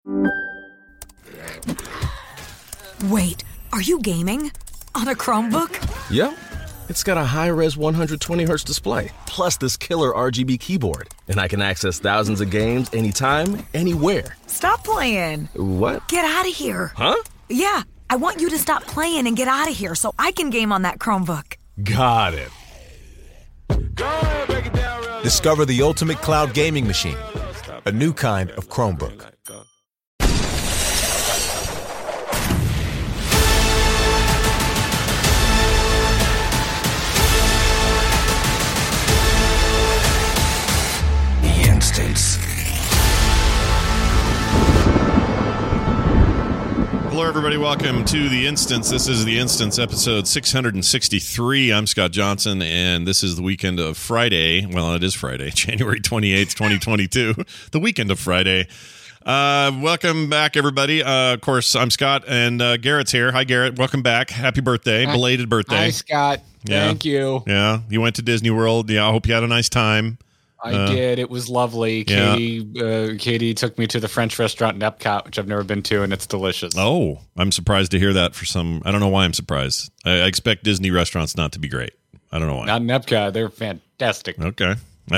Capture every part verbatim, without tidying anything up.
Wait, are you gaming? On a Chromebook? Yep. It's got a high-res one hundred twenty hertz display, plus this killer R G B keyboard. And I can access thousands of games anytime, anywhere. Stop playing. What? Get out of here. Huh? Yeah, I want you to stop playing and get out of here so I can game on that Chromebook. Got it. Discover the ultimate cloud gaming machine. A new kind of Chromebook. The Instance. Hello, everybody. Welcome to The Instance. This is The Instance, episode six hundred sixty-three. I'm Scott Johnson, and this is the weekend of Friday. Well, it is Friday, January twenty-eighth, twenty twenty-two. The weekend of Friday. Uh, welcome back, everybody. Uh, of course, I'm Scott, and uh, Garrett's here. Hi, Garrett. Welcome back. Happy birthday. Belated birthday. Hi, Scott. Yeah. Thank you. Yeah. You went to Disney World. Yeah, I hope you had a nice time. I Uh, did. It was lovely. yeah. Katie uh, Katie took me to the French restaurant in Epcot, which I've never been to, and it's delicious. Oh, I'm surprised to hear that for some. I don't know why I'm surprised. I, I expect Disney restaurants not to be great. I don't know why. Not in Epcot. They're fantastic. Okay.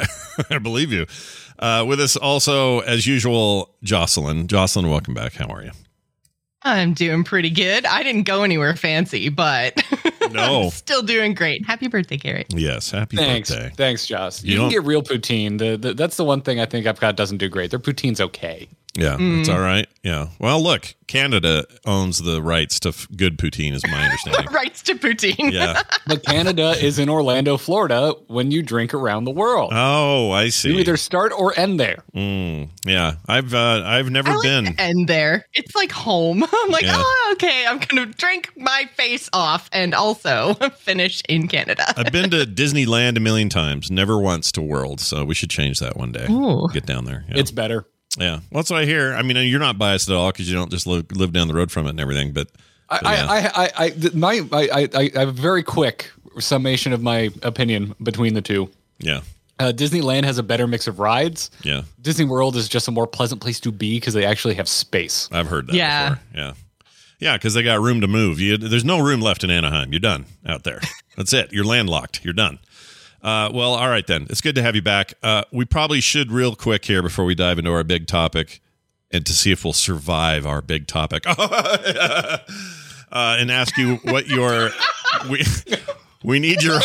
I believe you. Uh, with us also, as usual, Jocelyn. Jocelyn, welcome back. How are you? I'm doing pretty good. I didn't go anywhere fancy, but No. I'm still doing great. Happy birthday, Garrett. Yes. Happy Thanks. birthday. Thanks, Joss. You You, don't- can get real poutine. The, the, that's the one thing I think Epcot doesn't do great. Their poutine's okay. Yeah, Mm. it's all right. Yeah. Well, look, Canada owns the rights to f- good poutine, is my understanding. Rights to poutine. Yeah. But Canada is in Orlando, Florida when you drink around the world. Oh, I you see. either start or end there. Mm, yeah. I've uh, I've never I like been. the end there. It's like home. I'm like, Yeah. oh, okay. I'm going to drink my face off and also finish in Canada. I've been to Disneyland a million times, never once to World. So we should change that one day. Ooh. Get down there. Yeah. It's better. Yeah, well, that's what I hear. I mean, you're not biased at all because you don't just live, live down the road from it and everything. But, I, but yeah. I, I, I, I, th- my, I, I, I have a very quick summation of my opinion between the two. yeah, Uh, Disneyland has a better mix of rides. yeah, Disney World is just a more pleasant place to be because they actually have space. I've heard that. Yeah. before. yeah, yeah, because they got room to move. You, there's no room left in Anaheim. You're done out there. That's it. You're landlocked. You're done. Uh, well, all right then. It's good to have you back. Uh, we probably should real quick here before we dive into our big topic, and to see if we'll survive our big topic, uh, and ask you what your we. We need your.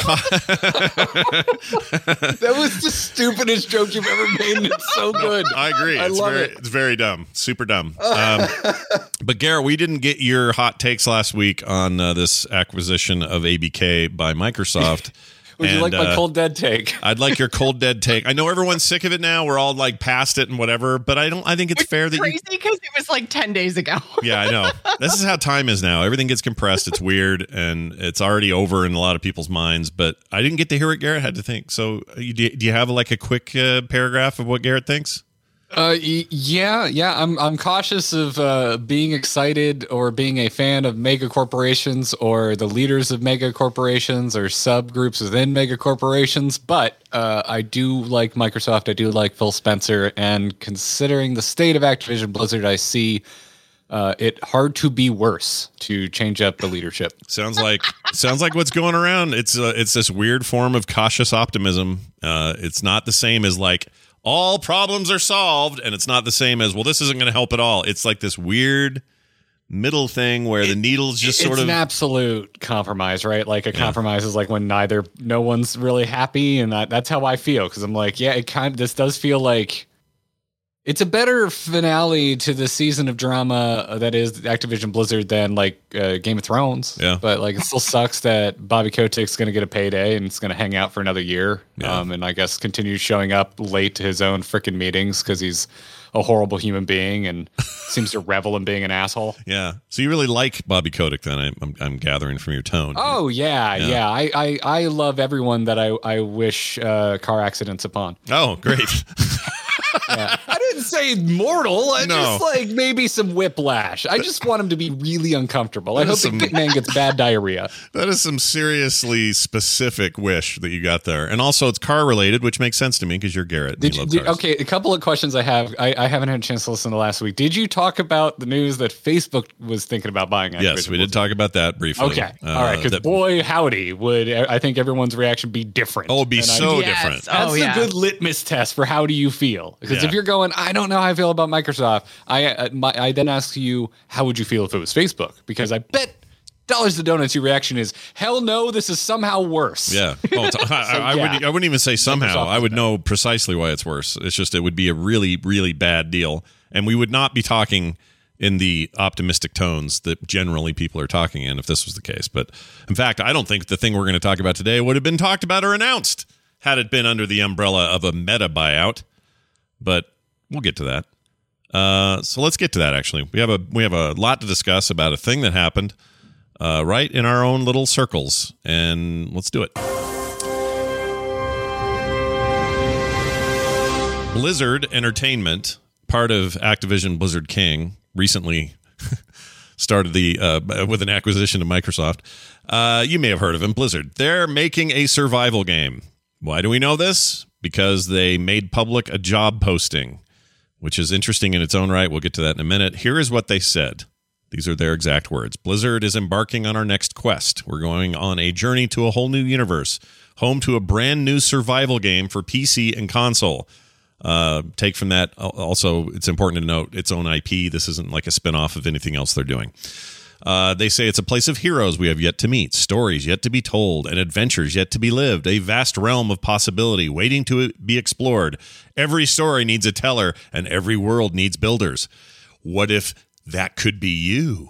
That was the stupidest joke you've ever made, and it's so good. I agree. I it's love very, it. It's very dumb. Super dumb. Um, but Garrett, we didn't get your hot takes last week on uh, this acquisition of A B K by Microsoft. Would you And, like my uh, cold dead take? I'd like your cold dead take. I know everyone's sick of it now. We're all like past it and whatever, but I don't. I think it's Which fair is that you. crazy because it was like ten days ago. Yeah, I know. This is how time is now. Everything gets compressed. It's weird, and it's already over in a lot of people's minds. But I didn't get to hear what Garrett had to think. So, uh, you, do you have like a quick uh, paragraph of what Garrett thinks? Uh, y- yeah, yeah. I'm I'm cautious of uh, being excited or being a fan of mega corporations or the leaders of mega corporations or subgroups within mega corporations. But uh, I do like Microsoft. I do like Phil Spencer. And considering the state of Activision Blizzard, I see uh, it hard to be worse to change up the leadership. Sounds like sounds like what's going around. It's uh, it's this weird form of cautious optimism. Uh, it's not the same as like all problems are solved, and it's not the same as, well, this isn't going to help at all. It's like this weird middle thing where the needle's just it's sort of an absolute compromise, right? Like a compromise is like when neither no one's really happy, and that, that's how I feel because I'm like, yeah, it kind of this does feel like it's a better finale to the season of drama that is Activision Blizzard than like uh, Game of Thrones. Yeah. But like it still sucks that Bobby Kotick's going to get a payday and it's going to hang out for another year. Yeah. Um, and I guess continue showing up late to his own freaking meetings because he's a horrible human being and seems to revel in being an asshole. yeah. So you really like Bobby Kotick, then? I, I'm I'm gathering from your tone. Oh yeah, Yeah. yeah. I, I I love everyone that I I wish uh, car accidents upon. Oh, great. Yeah. I didn't didn't say mortal. I No. just like maybe some whiplash. I just want him to be really uncomfortable. I That hope is the some- man gets bad diarrhea. That is some seriously specific wish that you got there. And also it's car related, which makes sense to me because you're Garrett. And Did you you, love did, cars. okay, a couple of questions I have. I, I haven't had a chance to listen to last week. Did you talk about the news that Facebook was thinking about buying Activision? Yes, we did talk about that briefly. Okay. Uh, All right. Because that- boy, howdy, would I think everyone's reaction be different. Oh, it'd be And I- so Yes. different. That's Oh, a yeah. good litmus test for how do you feel? Because Yeah. if you're going, I don't know how I feel about Microsoft, I uh, my, I then ask you, how would you feel if it was Facebook? Because I bet dollars to donuts, your reaction is, hell no, this is somehow worse. Yeah. Oh, it's- I, I, I, yeah. wouldn't, I wouldn't even say somehow. Microsoft I would is know precisely why it's worse. It's just it would be a really, really bad deal. And we would not be talking in the optimistic tones that generally people are talking in if this was the case. But in fact, I don't think the thing we're going to talk about today would have been talked about or announced had it been under the umbrella of a Meta buyout. But we'll get to that. Uh, so let's get to that. Actually, we have a we have a lot to discuss about a thing that happened uh, right in our own little circles, and let's do it. Blizzard Entertainment, part of Activision Blizzard King, recently started the uh, with an acquisition of Microsoft. Uh, you may have heard of them, Blizzard. They're making a survival game. Why do we know this? Because they made public a job posting, which is interesting in its own right. We'll get to that in a minute. Here is what they said. These are their exact words. Blizzard is embarking on our next quest. We're going on a journey to a whole new universe, home to a brand new survival game for P C and console. Uh, take from that, also, it's important to note its own I P. This isn't like a spinoff of anything else they're doing. Uh, they say it's a place of heroes we have yet to meet, stories yet to be told, and adventures yet to be lived, a vast realm of possibility waiting to be explored. Every story needs a teller, and every world needs builders. What if that could be you?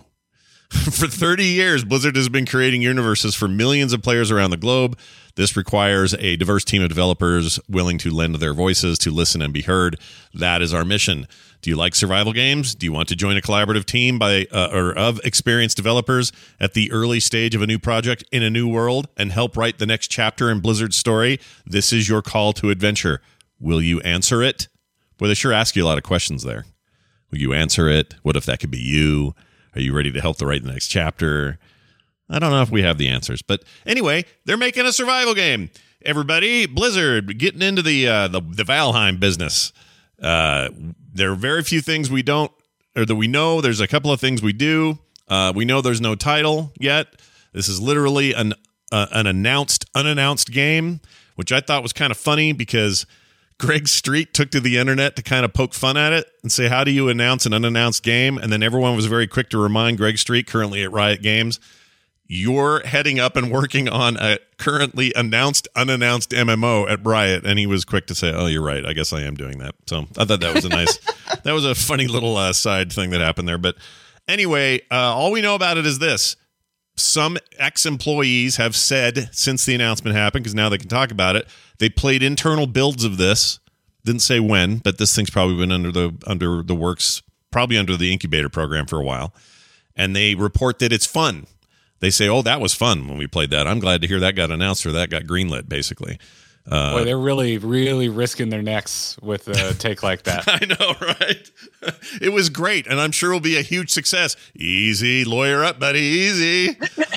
For thirty years, Blizzard has been creating universes for millions of players around the globe. This requires a diverse team of developers willing to lend their voices to listen and be heard. That is our mission. Do you like survival games? Do you want to join a collaborative team by uh, or of experienced developers at the early stage of a new project in a new world and help write the next chapter in Blizzard's story? This is your call to adventure. Will you answer it? Boy, they sure ask you a lot of questions there. Will you answer it? What if that could be you? Are you ready to help to write the next chapter? I don't know if we have the answers, but anyway, they're making a survival game. Everybody, Blizzard getting into the uh, the, the Valheim business. Uh, there are very few things we don't, or that we know. There's a couple of things we do. Uh, we know there's no title yet. This is literally an uh, an announced, unannounced game, which I thought was kind of funny because Greg Street took to the internet to kind of poke fun at it and say, how do you announce an unannounced game? And then everyone was very quick to remind Greg Street, currently at Riot Games, you're heading up and working on a currently announced, unannounced M M O at Riot. And he was quick to say, oh, you're right. I guess I am doing that. So I thought that was a nice, that was a funny little uh, side thing that happened there. But anyway, uh, all we know about it is this. Some ex-employees have said since the announcement happened, because now they can talk about it, they played internal builds of this. Didn't say when, but this thing's probably been under the under the works, probably under the incubator program for a while. And they report that it's fun. They say, oh, that was fun when we played that. I'm glad to hear that got announced or that got greenlit, basically. Uh, Boy, they're really, really risking their necks with a take like that. I know, right? It was great, and I'm sure it'll be a huge success. Easy, lawyer up, buddy, easy.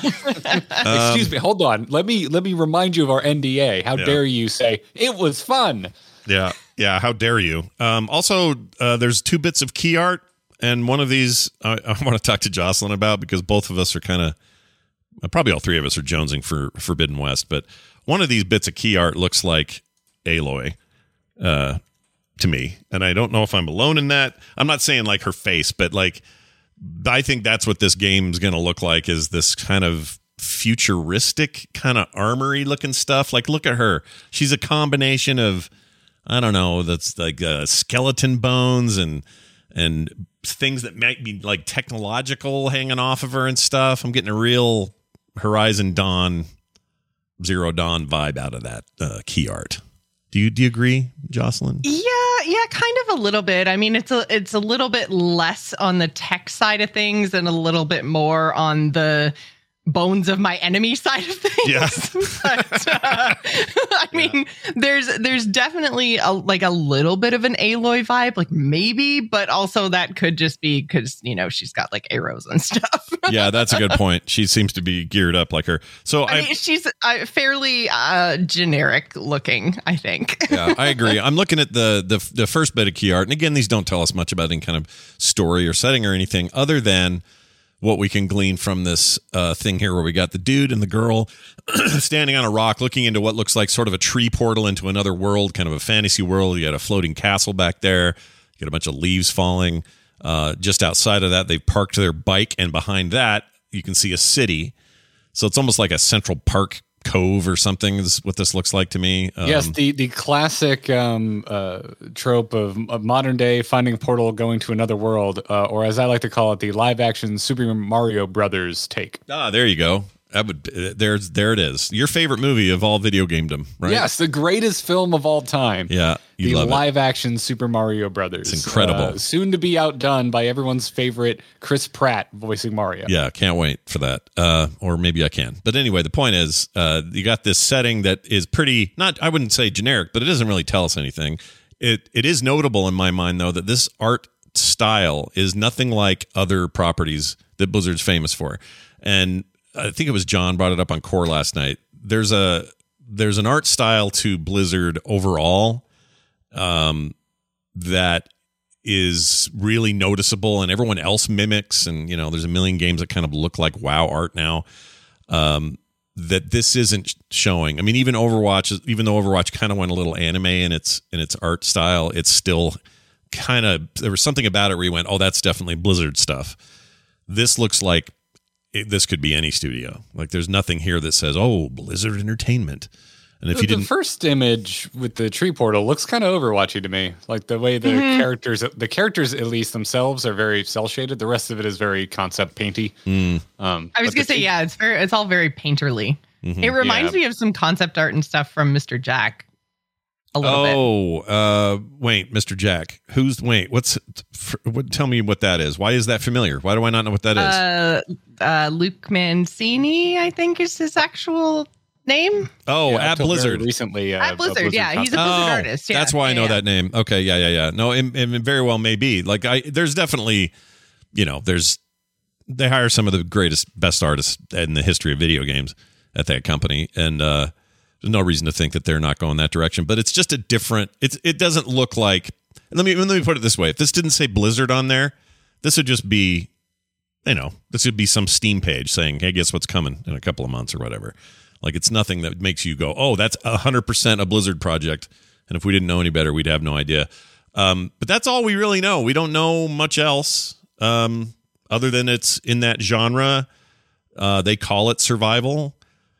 Excuse me, hold on. Let me let me remind you of our N D A. How Yeah. dare you say it was fun? Yeah, yeah. How dare you? Um, also, uh, there's two bits of key art, and one of these I, I want to talk to Jocelyn about because both of us are kind of, uh, probably all three of us are jonesing for Forbidden West, but one of these bits of key art looks like Aloy uh, to me, and I don't know if I'm alone in that. I'm not saying like her face, but like I think that's what this game's going to look like, is this kind of futuristic kind of armory looking stuff. Like, look at her. She's a combination of, I don't know, that's like uh, skeleton bones and and things that might be like technological hanging off of her and stuff. I'm getting a real Horizon Dawn, Zero Dawn vibe out of that uh, key art. Do you do you agree, Jocelyn? Yeah, yeah, kind of a little bit. I mean, it's a it's a little bit less on the tech side of things and a little bit more on the bones of my enemy side of things. Yes. but, uh, I mean, yeah. there's there's definitely a, like a little bit of an Aloy vibe, like maybe, but also that could just be because, you know, she's got like arrows and stuff. Yeah, that's a good point. She seems to be geared up like her. So I, I mean, she's uh, fairly uh, generic looking, I think. Yeah, I agree. I'm looking at the, the the first bit of key art, and again, these don't tell us much about any kind of story or setting or anything other than what we can glean from this uh, thing here where we got the dude and the girl standing on a rock looking into what looks like sort of a tree portal into another world, kind of a fantasy world. You got a floating castle back there. You got a bunch of leaves falling. Uh, just outside of that, they've parked their bike, and behind that, you can see a city. So it's almost like a Central Park cove or something is what this looks like to me. Um, yes, the the classic um, uh, trope of, of modern day finding a portal, going to another world, uh, or as I like to call it, the live action Super Mario Brothers take. Ah, there you go. That would there's there it is. Your favorite movie of all video gamedom, right? Yes, the greatest film of all time. Yeah, you the love live it. action Super Mario Brothers. It's incredible. Uh, soon to be outdone by everyone's favorite Chris Pratt voicing Mario. Yeah, can't wait for that. Uh, or maybe I can. But anyway, the point is, uh, you got this setting that is pretty not I wouldn't say generic, but it doesn't really tell us anything. It it is notable in my mind though that this art style is nothing like other properties that Blizzard's famous for. And I think it was John brought it up on Core last night. There's a there's an art style to Blizzard overall um, that is really noticeable, and everyone else mimics. And you know, there's a million games that kind of look like WoW art now. Um, that this isn't showing. I mean, even Overwatch, even though Overwatch kind of went a little anime in its in its art style, it's still kind of there was something about it where you went, "Oh, that's definitely Blizzard stuff." This looks like. It, this could be any studio. Like there's nothing here that says, "Oh, Blizzard Entertainment." And if the, you didn't, the first image with the tree portal looks kind of Overwatchy to me. Like the way the mm-hmm. characters, the characters at least themselves are very cel shaded. The rest of it is very concept painty. Mm. Um, I was gonna say, tree- yeah, it's very, it's all very painterly. Mm-hmm. It reminds yeah. me of some concept art and stuff from Mister Jack. A little oh, bit. uh, wait, Mister Jack. Who's wait? What's? What? Tell me what that is. Why is that familiar? Why do I not know what that is? Uh, uh, Luke Mancini, I think is his actual name. Oh, yeah, at Blizzard recently. Uh, at Blizzard, Blizzard yeah, concept. he's a Blizzard oh, artist. Yeah, that's why yeah, I know yeah. that name. Okay, yeah, yeah, yeah. No, it, it very well may be. Like I, there's definitely, you know, there's they hire some of the greatest, best artists in the history of video games at that company, and uh, there's no reason to think that they're not going that direction. But it's just a different. It's it doesn't look like. Let me let me put it this way: if this didn't say Blizzard on there, this would just be, you know, this would be some Steam page saying, "Hey, guess what's coming in a couple of months or whatever." Like it's nothing that makes you go, "Oh, that's a hundred percent a Blizzard project." And if we didn't know any better, we'd have no idea. Um, but that's all we really know. We don't know much else um, other than it's in that genre. Uh, they call it survival,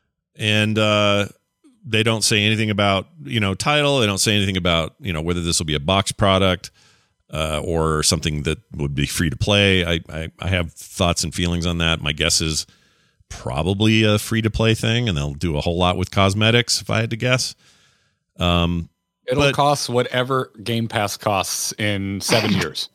and uh, they don't say anything about, you know, title. They don't say anything about, you know, whether this will be a box product uh, or something that would be free to play. I, I I have thoughts and feelings on that. My guess is probably a free to play thing, and they'll do a whole lot with cosmetics if I had to guess. Um, It'll but, cost whatever Game Pass costs in seven years.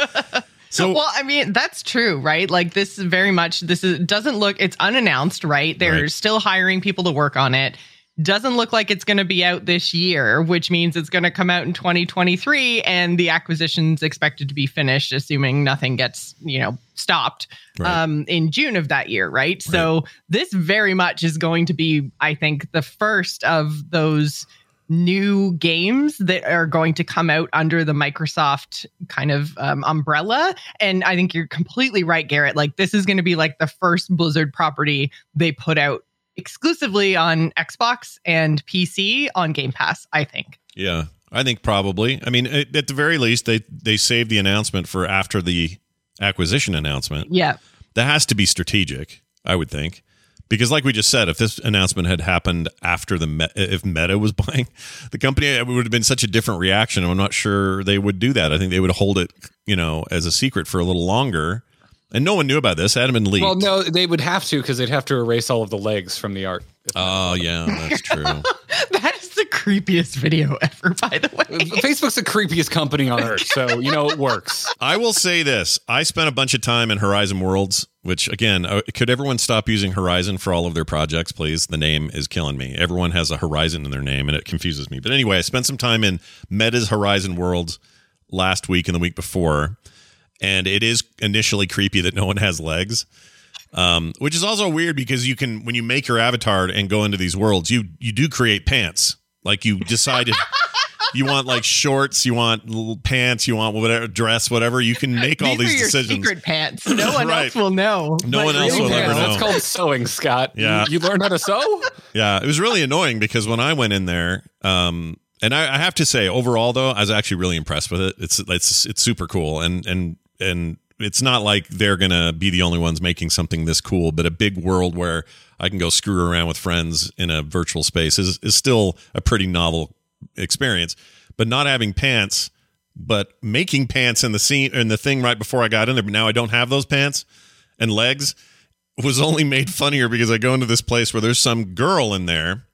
So, well, I mean, that's true, right? Like this is very much, this is doesn't look, it's unannounced, right? They're right. still hiring people to work on it. Doesn't look like it's going to be out this year, which means it's going to come out in twenty twenty-three, and the acquisition's expected to be finished, assuming nothing gets, you know, stopped right. um, in June of that year, right? right? So this very much is going to be, I think, the first of those new games that are going to come out under the Microsoft kind of um, umbrella. And I think you're completely right, Garrett. Like this is going to be like the first Blizzard property they put out exclusively on Xbox and P C on Game Pass, I think. Yeah, I think probably. I mean, at the very least, they they saved the announcement for after the acquisition announcement. Yeah. That has to be strategic, I would think. Because like we just said, if this announcement had happened after the me- if Meta was buying the company, it would have been such a different reaction. I'm not sure they would do that. I think they would hold it, you know, as a secret for a little longer. And no one knew about this. It hadn't been leaked. Well, no, they would have to because they'd have to erase all of the legs from the art. Oh, yeah, that's true. That is the creepiest video ever, by the way. Facebook's the creepiest company on earth, so you know it works. I will say this. I spent a bunch of time in Horizon Worlds, which, again, uh, could everyone stop using Horizon for all of their projects, please? The name is killing me. Everyone has a Horizon in their name, and it confuses me. But anyway, I spent some time in Meta's Horizon Worlds last week and the week before, and it is initially creepy that no one has legs. Um, which is also weird because you can, when you make your avatar and go into these worlds, you you do create pants. Like you decide if you want like shorts, you want little pants, you want whatever dress, whatever. You can make all these these are your decisions. Secret pants. No one Right. else will know. No But one else really will ever pants. know. That's called sewing, Scott. Yeah. You, you learn how to sew? Yeah, it was really annoying because when I went in there, um, and I, I have to say, overall though, I was actually really impressed with it. It's it's it's super cool, and and and. It's not like they're going to be the only ones making something this cool, but a big world where I can go screw around with friends in a virtual space is, is still a pretty novel experience. But not having pants, but making pants in the scene in the thing right before I got in there, but now I don't have those pants and legs, was only made funnier because I go into this place where there's some girl in there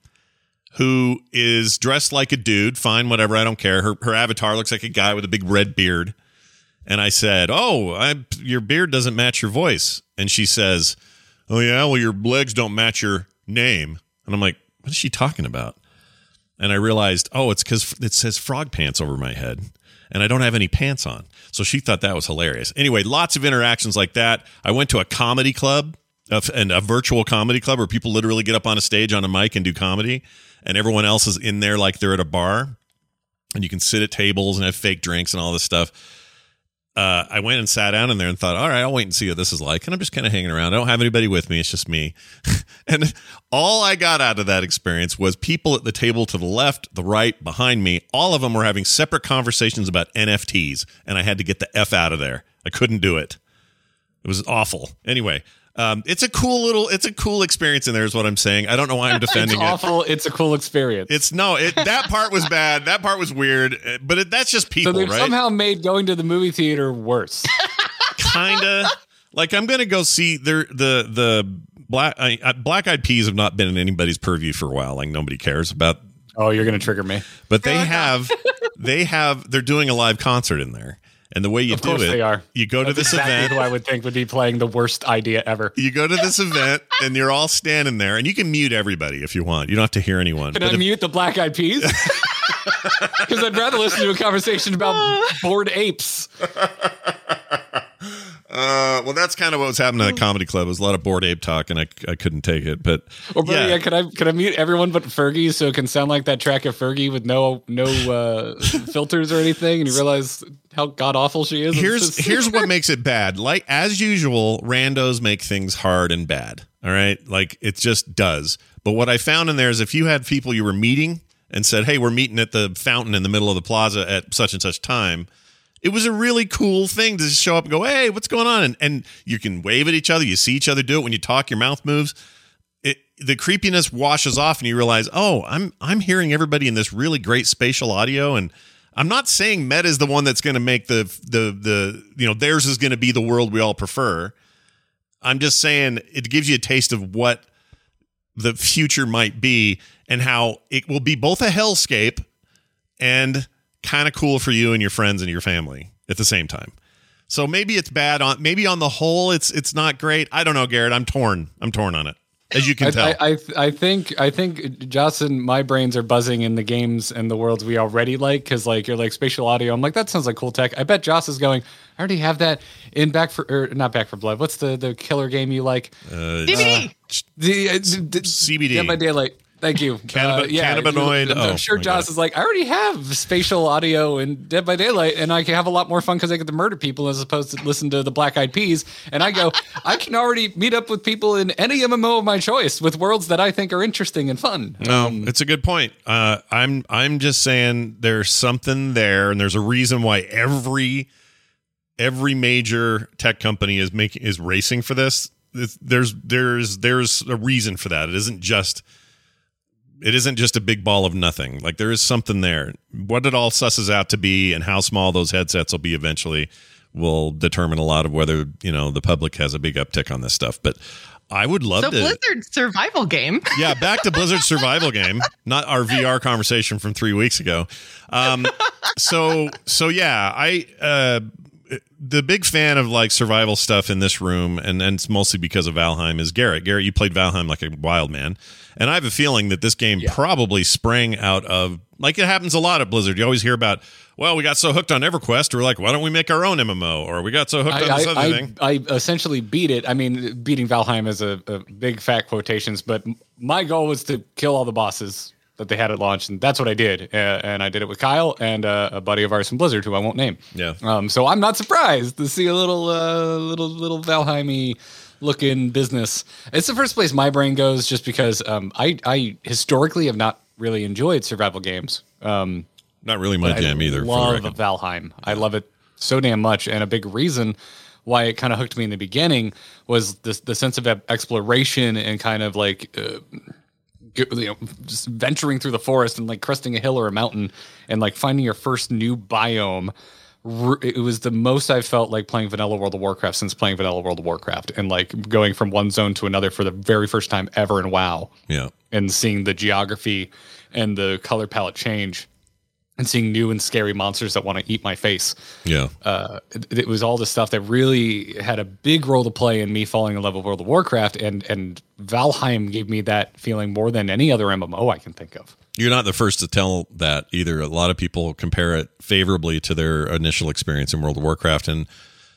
who is dressed like a dude. Fine, whatever, I don't care. Her her avatar looks like a guy with a big red beard. And I said, oh, I, your beard doesn't match your voice. And she says, oh, yeah, well, your legs don't match your name. And I'm like, what is she talking about? And I realized, oh, it's because it says frog pants over my head. And I don't have any pants on. So she thought that was hilarious. Anyway, lots of interactions like that. I went to a comedy club, uh, and a virtual comedy club where people literally get up on a stage on a mic and do comedy. And everyone else is in there like they're at a bar. And you can sit at tables and have fake drinks and all this stuff. Uh, I went and sat down in there and thought, all right, I'll wait and see what this is like. And I'm just kind of hanging around. I don't have anybody with me. It's just me. And all I got out of that experience was people at the table to the left, the right, behind me. All of them were having separate conversations about N F Ts. And I had to get the F out of there. I couldn't do it. It was awful. Anyway, um, it's a cool little, it's a cool experience in there is what I'm saying. I don't know why I'm defending It's it. awful. It's a cool experience. It's no, it, that part was bad. That part was weird, but it, that's just people, so they've right? somehow made going to the movie theater worse. Kinda. Like I'm gonna go see their the the black uh, Black Eyed Peas have not been in anybody's purview for a while. Like nobody cares about. Oh, you're gonna trigger me. But they have, they have, they're doing a live concert in there. And the way you Of do course it, they are. you go That's to this exactly event. who I would think would be playing the worst idea ever. You go to this event and you're all standing there, and you can mute everybody if you want. You don't have to hear anyone. Can But I if- mute the Black Eyed Peas? Because I'd rather listen to a conversation about bored apes. Uh, well, that's kind of what was happening at the comedy club. It was a lot of bored ape talk, and I, I couldn't take it. But Or better yeah, yet, could I could I mute everyone but Fergie so it can sound like that track of Fergie with no no uh, filters or anything, and you realize how god awful she is? here's It's just- here's what makes it bad. Like as usual, randos make things hard and bad. All right, like it just does. But what I found in there is if you had people you were meeting and said, "Hey, we're meeting at the fountain in the middle of the plaza at such and such time," it was a really cool thing to just show up and go, "Hey, what's going on?" And, and you can wave at each other. You see each other do it. When you talk, your mouth moves. It, the creepiness washes off, and you realize, oh, I'm I'm hearing everybody in this really great spatial audio. And I'm not saying Meta is the one that's going to make the the the you know theirs is going to be the world we all prefer. I'm just saying it gives you a taste of what the future might be and how it will be both a hellscape and kind of cool for you and your friends and your family at the same time. So maybe it's bad on maybe on the whole it's it's not great. I don't know, Garrett. I'm torn. I'm torn on it. As you can I, tell. I, I I think I think Joss and my brains are buzzing in the games and the worlds we already like because like you're like spatial audio. I'm like that sounds like cool tech. I bet Joss is going. I already have that in Back for or not Back for Blood. What's the the killer game you like? Uh, D V D. The uh, d- d- C B D. Dead by Daylight. Thank you. Cannab- Uh, yeah, cannabinoid. I'm Oh, sure my Joss God. is like, I already have spatial audio in Dead by Daylight, and I can have a lot more fun because I get to murder people as opposed to listen to the Black Eyed Peas. And I go, I can already meet up with people in any M M O of my choice with worlds that I think are interesting and fun. No, Um, it's a good point. Uh, I'm I'm just saying there's something there, and there's a reason why every every major tech company is making is racing for this. It's, there's there's there's a reason for that. It isn't just it isn't just a big ball of nothing. Like there is something there. What it all susses out to be, and how small those headsets will be eventually, will determine a lot of whether you know the public has a big uptick on this stuff. But I would love so to. Blizzard's survival game. Yeah, back to Blizzard's survival game, not our V R conversation from three weeks ago. Um, so, so yeah, I uh, the big fan of like survival stuff in this room, and, and it's mostly because of Valheim, is Garrett. Garrett, you played Valheim like a wild man, and I have a feeling that this game yeah. probably sprang out of, like it happens a lot at Blizzard. You always hear about, well, we got so hooked on EverQuest, we're like, why don't we make our own M M O? Or we got so hooked I, on this I, other I, thing. I essentially beat it. I mean, beating Valheim is a, a big fat quotations, but my goal was to kill all the bosses that they had at launch, and that's what I did. Uh, and I did it with Kyle and uh, a buddy of ours from Blizzard, who I won't name. Yeah. Um. So I'm not surprised to see a little, uh, little, little Valheim-y looking business. It's the first place my brain goes, just because um, I, I historically have not really enjoyed survival games. Um. Not really my jam either. I love Valheim. I love it so damn much, and a big reason why it kind of hooked me in the beginning was the the sense of exploration and kind of like uh, you know, just venturing through the forest and like cresting a hill or a mountain and like finding your first new biome. It was the most I've felt like playing vanilla World of Warcraft since playing vanilla World of Warcraft, and like going from one zone to another for the very first time ever in WoW. Yeah, and seeing the geography and the color palette change. And seeing new and scary monsters that want to eat my face. Yeah. Uh, it, it was all the stuff that really had a big role to play in me falling in love with World of Warcraft. And, and Valheim gave me that feeling more than any other M M O I can think of. You're not the first to tell that either. A lot of people compare it favorably to their initial experience in World of Warcraft. And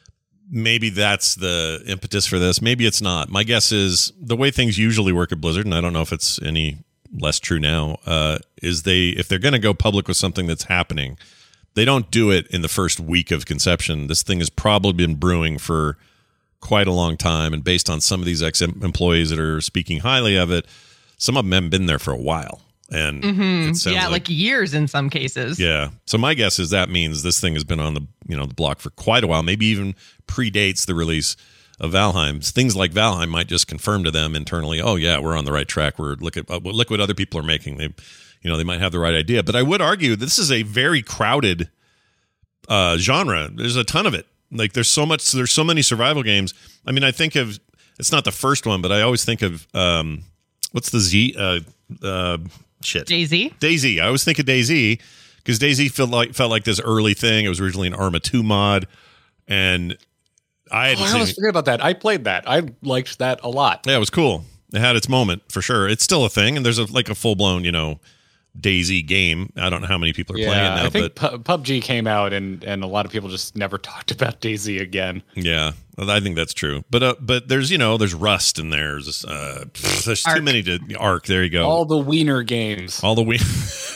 maybe that's the impetus for this. Maybe it's not. My guess is the way things usually work at Blizzard, and I don't know if it's any less true now, uh, is they, if they're going to go public with something that's happening, they don't do it in the first week of conception. This thing has probably been brewing for quite a long time, and based on some of these ex-employees that are speaking highly of it, some of them haven't been there for a while. And mm-hmm. it sounds yeah, like, like years in some cases. Yeah. So my guess is that means this thing has been on the, you know, the block for quite a while, maybe even predates the release of Valheim. Things like Valheim might just confirm to them internally, oh yeah, we're on the right track. We're look at uh, look what other people are making. They, you know, they might have the right idea. But I would argue this is a very crowded uh, genre. There's a ton of it. Like there's so much. There's so many survival games. I mean, I think of, it's not the first one, but I always think of um, what's the Z uh, uh, shit DayZ. DayZ. I always think of DayZ because DayZ felt like felt like this early thing. It was originally an Arma two mod, and I had oh, I almost forget about that. I played that. I liked that a lot. Yeah, it was cool. It had its moment for sure. It's still a thing, and there's a like a full blown, you know, DayZ game. I don't know how many people are yeah, playing now. I think but P- P U B G came out, and and a lot of people just never talked about DayZ again. Yeah, I think that's true. But uh, but there's you know there's Rust and there's uh, pff, there's Arc. too many to Arc. There you go. All the wiener games. All the wiener.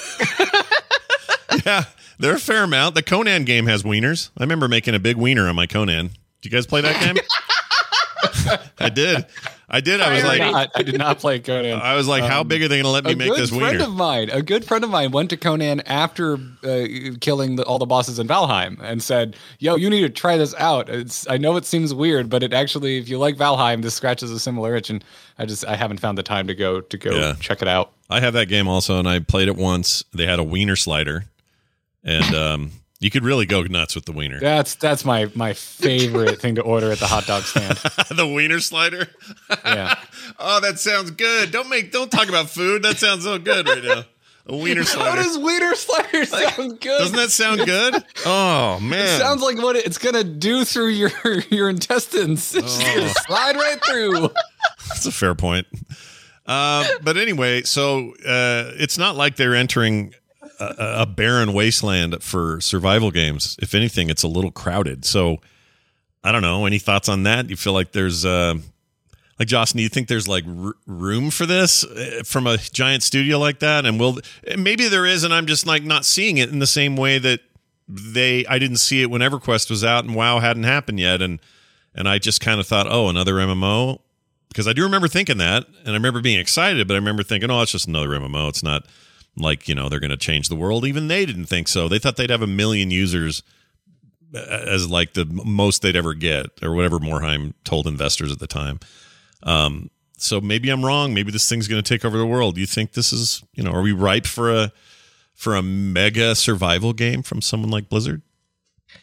Yeah, there are a fair amount. The Conan game has wieners. I remember making a big wiener on my Conan. Did you guys play that game? I did. I did. I was I like, did not, I did not play Conan. I was like, how Um, big are they going to let me a make good this friend wiener? of mine, a good friend of mine, went to Conan after uh, killing the, all the bosses in Valheim, and said, "Yo, you need to try this out. It's I know it seems weird, but it actually, if you like Valheim, this scratches a similar itch." And I just I haven't found the time to go to go Yeah. check it out. I have that game also, and I played it once. They had a wiener slider, and um, you could really go nuts with the wiener. That's that's my my favorite thing to order at the hot dog stand. The wiener slider. Yeah. Oh, that sounds good. Don't make. Don't talk about food. That sounds so good right now. A wiener How slider. does wiener slider sound good? Doesn't that sound good? Oh man. It sounds like what it's gonna do through your your intestines. It's just gonna slide right through. That's a fair point. Uh, but anyway, so uh, it's not like they're entering a, a barren wasteland for survival games. If anything, it's a little crowded. So I don't know. Any thoughts on that? You feel like there's uh, like Joss? Do you think there's like r- room for this uh, from a giant studio like that? And will maybe there is, and I'm just like not seeing it in the same way that they. I didn't see it when EverQuest was out and WoW hadn't happened yet, and and I just kind of thought, oh, another M M O. Because I do remember thinking that, and I remember being excited, but I remember thinking, oh, it's just another M M O. It's not like, you know, they're going to change the world. Even they didn't think so. They thought they'd have a million users as like the most they'd ever get, or whatever Morhaime told investors at the time. Um, so maybe I'm wrong. Maybe this thing's going to take over the world. Do you think this is, you know, are we ripe for a for a mega survival game from someone like Blizzard?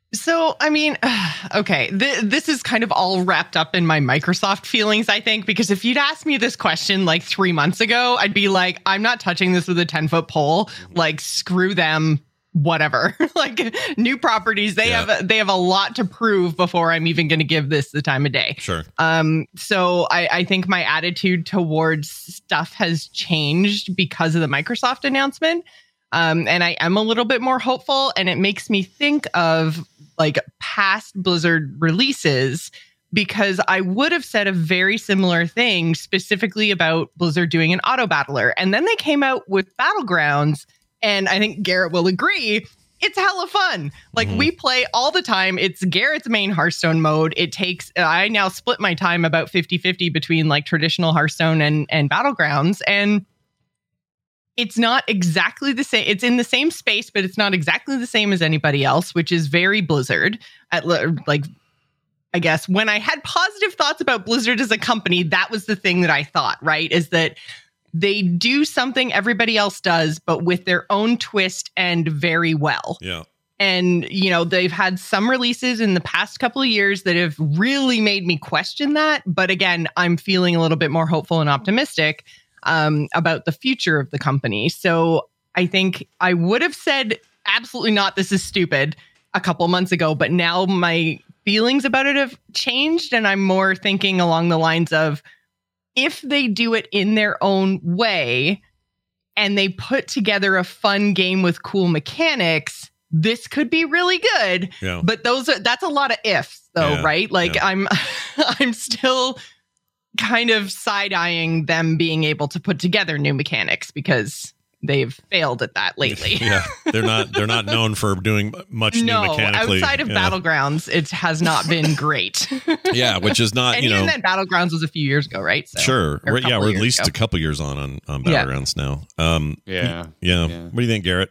So, I mean, okay, th- this is kind of all wrapped up in my Microsoft feelings, I think, because if you'd asked me this question like three months ago, I'd be like, I'm not touching this with a ten foot pole. Like, screw them, whatever. Like, new properties, they yeah. have a, they have a lot to prove before I'm even going to give this the time of day. Sure. Um. So I, I think my attitude towards stuff has changed because of the Microsoft announcement. Um, and I am a little bit more hopeful, and it makes me think of like past Blizzard releases, because I would have said a very similar thing specifically about Blizzard doing an auto battler. And then they came out with Battlegrounds, and I think Garrett will agree, it's hella fun. Like mm-hmm. we play all the time. It's Garrett's main Hearthstone mode. It takes, I now split my time about fifty-fifty between like traditional Hearthstone and, and Battlegrounds. And it's not exactly the same. It's in the same space, but it's not exactly the same as anybody else, which is very Blizzard. At like, I guess when I had positive thoughts about Blizzard as a company, that was the thing that I thought, right? Is that they do something everybody else does, but with their own twist and very well. Yeah. And, you know, they've had some releases in the past couple of years that have really made me question that. But again, I'm feeling a little bit more hopeful and optimistic um, about the future of the company. So I think I would have said absolutely not, this is stupid a couple months ago, but now my feelings about it have changed. And I'm more thinking along the lines of, if they do it in their own way and they put together a fun game with cool mechanics, this could be really good. Yeah. But those are, that's a lot of ifs though, yeah, right? Like yeah. I'm, I'm still kind of side-eyeing them being able to put together new mechanics because they've failed at that lately. Yeah, they're not they're not known for doing much no, new mechanically. Outside of yeah. Battlegrounds, it has not been great. Yeah, which is not, and you know. even then, Battlegrounds was a few years ago, right? So, sure. We're, yeah, we're at least ago. a couple years on on, on Battlegrounds yeah. now. Um, yeah. yeah. Yeah. What do you think, Garrett?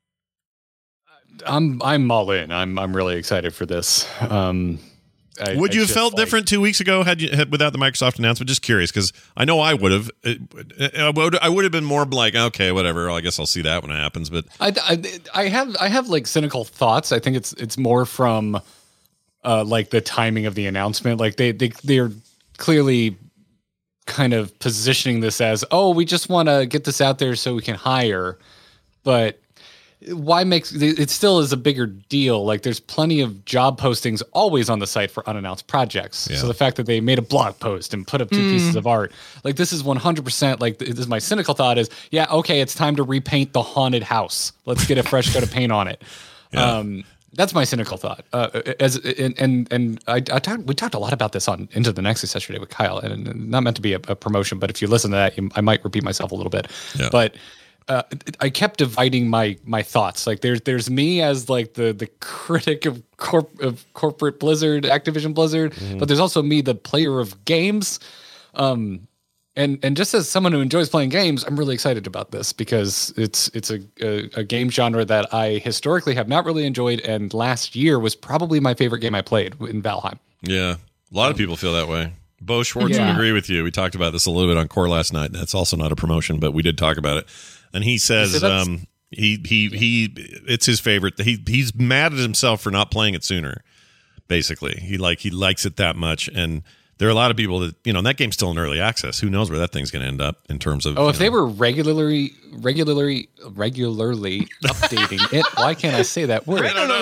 I'm I'm all in. I'm I'm really excited for this. Um, I, would you I have felt like, different two weeks ago had you had, without the Microsoft announcement? Just curious, because I know I would have. I would I would have been more like, okay, whatever. I guess I'll see that when it happens. But I, I, I have I have like cynical thoughts. I think it's it's more from uh, like the timing of the announcement. Like they they they're clearly kind of positioning this as, oh, we just want to get this out there so we can hire, but. Why makes it still is a bigger deal? Like there's plenty of job postings always on the site for unannounced projects. Yeah. So the fact that they made a blog post and put up two mm. pieces of art, like this is one hundred percent like this is my cynical thought is, yeah, okay, it's time to repaint the haunted house. Let's get a fresh coat of paint on it. Yeah. Um, that's my cynical thought. Uh, as and and, and I, I talked, we talked a lot about this on Into the Nexus yesterday with Kyle, and, and not meant to be a, a promotion, but if you listen to that, you, I might repeat myself a little bit. Yeah. But Uh, I kept dividing my my thoughts. Like there's there's me as like the the critic of corp of corporate Blizzard, Activision Blizzard, mm-hmm. but there's also me, the player of games. Um, and and just as someone who enjoys playing games, I'm really excited about this because it's it's a, a a game genre that I historically have not really enjoyed, and last year was probably my favorite game I played in Valheim. Yeah, a lot of people feel that way. Bo Schwartz yeah. would agree with you. We talked about this a little bit on Core last night. That's also not a promotion, but we did talk about it. And he says so um, he he he it's his favorite. He he's mad at himself for not playing it sooner. Basically, he like he likes it that much, and there are a lot of people that you know. And that game's still in early access. Who knows where that thing's going to end up in terms of? Oh, if know. they were regularly, regularly, regularly updating it, why can't I say that word? I don't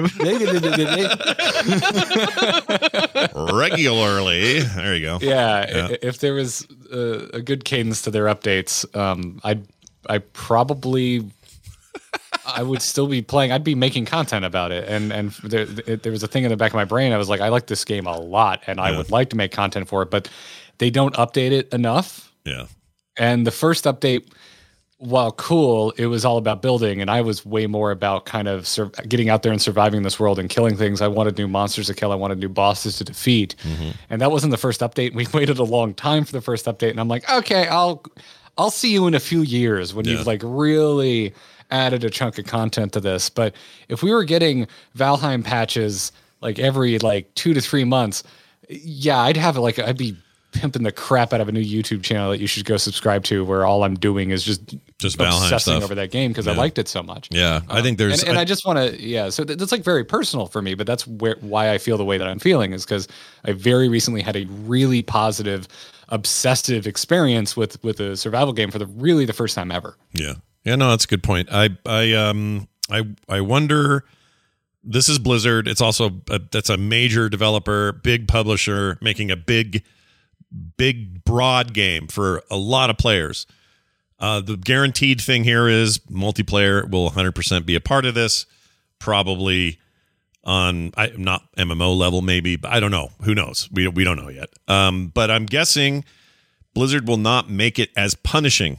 know. Regularly, there you go. Yeah, yeah. if there was a, a good cadence to their updates, um, I'd I probably I would still be playing. I'd be making content about it, and and there there was a thing in the back of my brain. I was like, I like this game a lot, and I yeah. would like to make content for it, but they don't update it enough. Yeah. And the first update, while cool, it was all about building, and I was way more about kind of sur- getting out there and surviving this world and killing things. I wanted new monsters to kill. I wanted new bosses to defeat, mm-hmm. and that wasn't the first update. We waited a long time for the first update, and I'm like, okay, I'll. I'll see you in a few years when yeah. you've like really added a chunk of content to this. But if we were getting Valheim patches like every like two to three months, yeah, I'd have like I'd be pimping the crap out of a new YouTube channel that you should go subscribe to, where all I'm doing is just just Valheim obsessing stuff. over that game because Yeah. I liked it so much. Yeah, Um, I think there's, and, and I, I just want to, yeah. So th- that's like very personal for me, but that's where why I feel the way that I'm feeling is because I very recently had a really positive, obsessive experience with with a survival game for the really the first time ever. yeah, yeah. No, that's a good point. I, I, um, I, I wonder. This is Blizzard. It's also a, that's a major developer, big publisher, making a big, big, broad game for a lot of players. Uh, the guaranteed thing here is multiplayer will one hundred percent be a part of this, probably on I, not M M O level, maybe, but I don't know. Who knows? We we don't know yet. Um, but I'm guessing Blizzard will not make it as punishing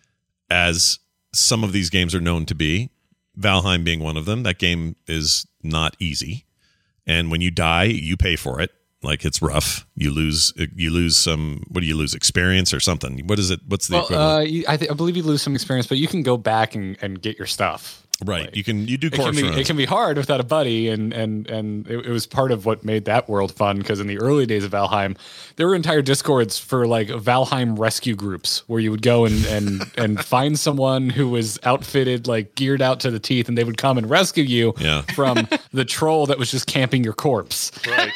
as some of these games are known to be. Valheim being one of them. That game is not easy, and when you die, you pay for it. Like, it's rough. You lose. You lose some. What do you lose? Experience or something? What is it? What's the Well, equivalent? uh, you, I, th- I believe you lose some experience, but you can go back and, and get your stuff. Right. Like, You can you do it can, corpse be, runs. it can be hard without a buddy, and and and it, it was part of what made that world fun. Because in the early days of Valheim, there were entire discords for like Valheim rescue groups where you would go and and and find someone who was outfitted, like geared out to the teeth, and they would come and rescue you Yeah. from the troll that was just camping your corpse. Right.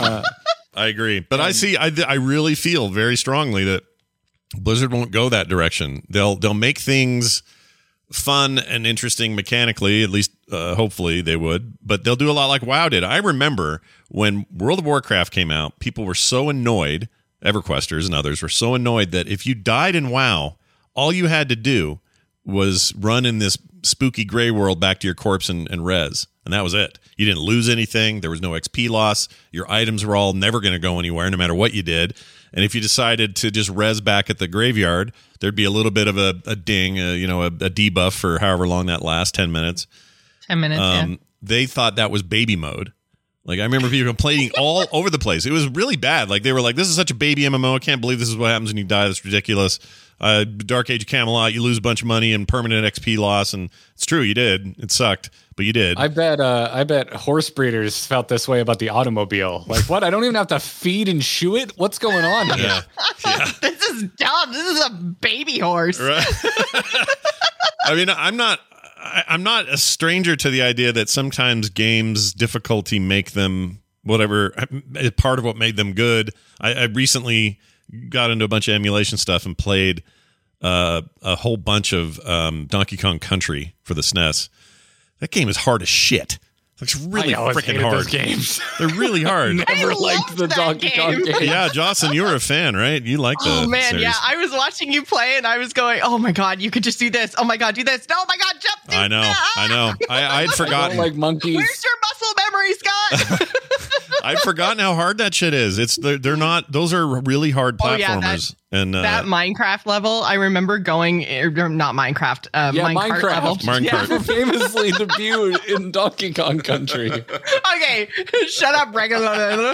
I agree, but I see. I I really feel very strongly that Blizzard won't go that direction. They'll they'll make things fun and interesting mechanically, at least uh, hopefully they would, but they'll do a lot like WoW did. I remember when World of Warcraft came out, people were so annoyed, EverQuesters and others were so annoyed that if you died in WoW, all you had to do was run in this spooky gray world back to your corpse and, and res, and that was it. You didn't lose anything. There was no X P loss. Your items were all never going to go anywhere, no matter what you did. And if you decided to just res back at the graveyard, there'd be a little bit of a, a ding, a, you know, a, a debuff for however long that lasts, ten minutes. ten minutes. Um, yeah. They thought that was baby mode. Like, I remember people complaining all over the place. It was really bad. Like, they were like, this is such a baby M M O. I can't believe this is what happens when you die. That's ridiculous. Uh, Dark Age of Camelot, you lose a bunch of money and permanent X P loss. And it's true, you did. It sucked, but you did. I bet uh, I bet horse breeders felt this way about the automobile. Like, what? I don't even have to feed and shoe it? What's going on here? yeah. yeah. This is dumb. This is a baby horse. Right. I mean, I'm not. I, I'm not a stranger to the idea that sometimes games difficulty make them whatever. Part of what made them good. I, I recently got into a bunch of emulation stuff and played uh, a whole bunch of um, Donkey Kong Country for the S N E S. That game is hard as shit. It's really I always freaking hated hard. those games. They're really hard. Never I liked loved the that Donkey Kong game. game. Yeah, Jocelyn, you were a fan, right? You like the Oh man, series. yeah. I was watching you play and I was going, oh my God, you could just do this. Oh my God, do this. No, oh my God, jump. Do I know, that. I know. I, I'd I don't forgotten. like monkeys. Where's your muscle memory, Scott? I'd forgotten how hard that shit is. It's they're, they're not. Those are really hard Oh, yeah, platformers. and uh, That Minecraft level, I remember going, er, not Minecraft, uh, Yeah, Minecraft, Minecraft. level. Minecraft. Yeah. Famously debuted in Donkey Kong Country. Okay, shut up, regular.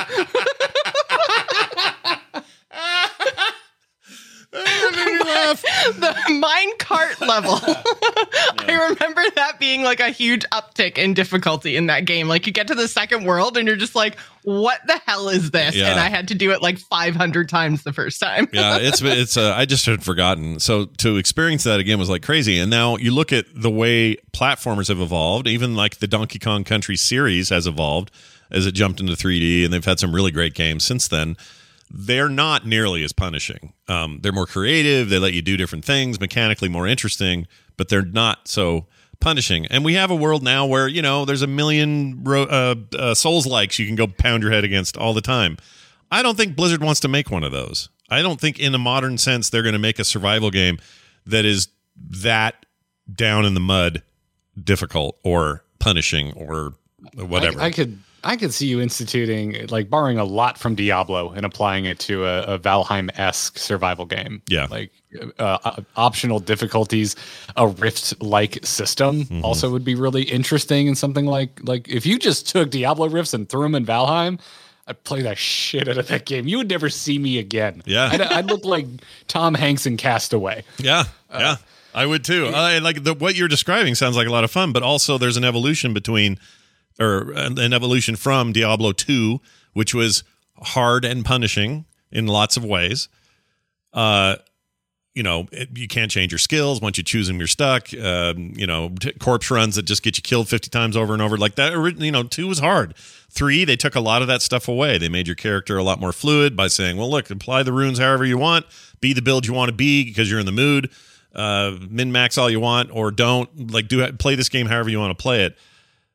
The minecart level. I remember that being like a huge uptick in difficulty in that game. Like, you get to the second world and you're just like, what the hell is this? Yeah. And I had to do it like five hundred times the first time. yeah, it's it's. Uh, I just had forgotten. So to experience that again was like crazy. And now you look at the way platformers have evolved. Even like the Donkey Kong Country series has evolved as it jumped into three D, and they've had some really great games since then. They're not nearly as punishing. Um, they're more creative. They let you do different things, mechanically more interesting, but they're not so punishing. And we have a world now where, you know, there's a million ro- uh, uh, Souls-likes you can go pound your head against all the time. I don't think Blizzard wants to make one of those. I don't think in a modern sense they're going to make a survival game that is that down in the mud difficult or punishing or whatever. I, I could I could see you instituting, like, borrowing a lot from Diablo and applying it to a, a Valheim-esque survival game. Yeah. Like uh, uh, optional difficulties, a Rift-like system Mm-hmm. also would be really interesting. And something like, like if you just took Diablo Rifts and threw them in Valheim, I'd play that shit out of that game. You would never see me again. Yeah. I'd, I'd look like Tom Hanks in Castaway. Yeah, yeah, I would too. Uh, like the, what you're describing sounds like a lot of fun, but also there's an evolution between, or an evolution from Diablo two, which was hard and punishing, in lots of ways. Uh, you know, it, you can't change your skills. Once you choose them, you're stuck. Um, you know, t- corpse runs that just get you killed fifty times over and over like that. You know, two was hard. Three, they took a lot of that stuff away. They made your character a lot more fluid by saying, well, look, apply the runes however you want. Be the build you want to be because you're in the mood. Uh, min-max all you want or don't. Like, do play this game however you want to play it.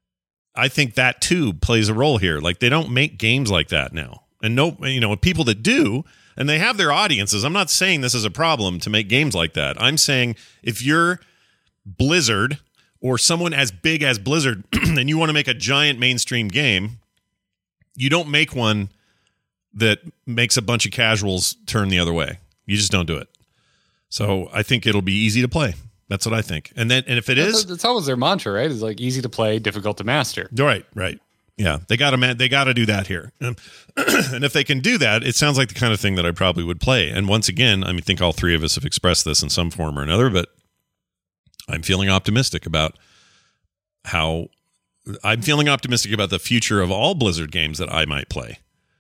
I think that, too, plays a role here. Like, they don't make games like that now. And, no, you know, people that do... And they have their audiences. I'm not saying this is a problem to make games like that. I'm saying if you're Blizzard or someone as big as Blizzard and you want to make a giant mainstream game, you don't make one that makes a bunch of casuals turn the other way. You just don't do it. So I think it'll be easy to play. That's what I think. And then, and if it is, it's always their mantra, right? It's like easy to play, difficult to master. Right, right. Yeah, they got to they got to do that here, and if they can do that, it sounds like the kind of thing that I probably would play. And once again, I mean, I think all three of us have expressed this in some form or another, but I'm feeling optimistic about how I'm feeling optimistic about the future of all Blizzard games that I might play,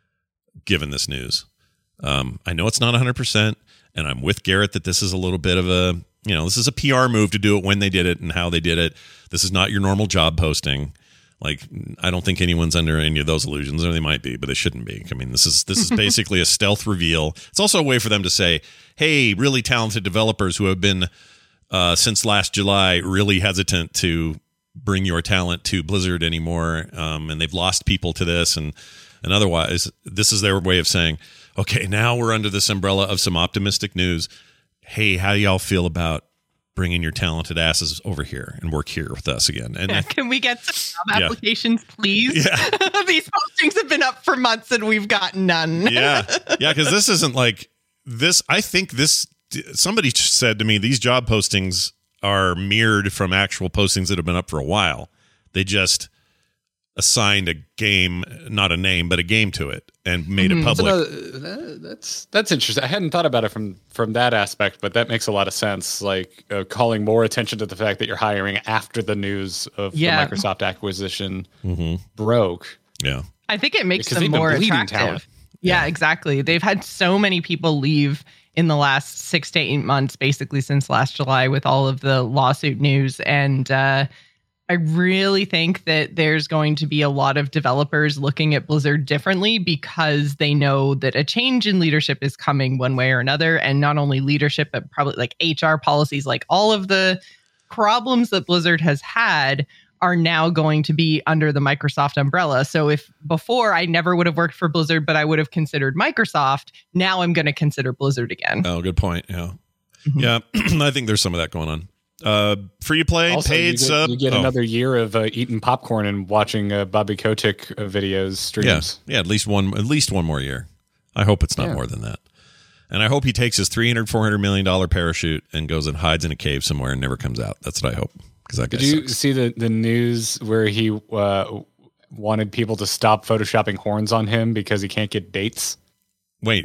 given this news. Um, I know it's not one hundred percent, and I'm with Garrett that this is a little bit of a you know this is a P R move to do it when they did it and how they did it. This is not your normal job posting. Like, I don't think anyone's under any of those illusions, or they might be, but they shouldn't be. I mean, this is this is basically a stealth reveal. It's also a way for them to say, hey, really talented developers who have been, uh, since last July, really hesitant to bring your talent to Blizzard anymore, um, and they've lost people to this, and, and otherwise, this is their way of saying, okay, now we're under this umbrella of some optimistic news. Hey, how do y'all feel about bringing your talented asses over here and work here with us again? And yeah, I, can we get some job yeah. applications, please? Yeah. These postings have been up for months and we've gotten none. yeah. Yeah. Cause this isn't like this. I think this, somebody said to me, these job postings are mirrored from actual postings that have been up for a while. They just assigned a game, not a name, but a game to it and made mm-hmm. it public. So, uh, that's that's interesting. I hadn't thought about it from from that aspect, but that makes a lot of sense. Like uh, calling more attention to the fact that you're hiring after the news of yeah. the Microsoft acquisition mm-hmm. broke. Yeah, I think it makes because them more attractive. Talent. Yeah, yeah, exactly. They've had so many people leave in the last six to eight months, basically since last July, with all of the lawsuit news. And uh, I really think that there's going to be a lot of developers looking at Blizzard differently because they know that a change in leadership is coming one way or another. And not only leadership, but probably like H R policies, like all of the problems that Blizzard has had are now going to be under the Microsoft umbrella. So if before I never would have worked for Blizzard, but I would have considered Microsoft, now I'm going to consider Blizzard again. Oh, good point. Yeah. Mm-hmm. Yeah. I think there's some of that going on. Uh, free to play, also, paid you get, sub. You get oh. another year of uh, eating popcorn and watching uh, Bobby Kotick uh, videos, streams. Yeah. Yeah. At least one, at least one more year. I hope it's not yeah. more than that. And I hope he takes his three hundred, four hundred million dollars parachute and goes and hides in a cave somewhere and never comes out. That's what I hope. That Did you sucks. see the, the news where he uh, wanted people to stop photoshopping horns on him because he can't get dates? Wait.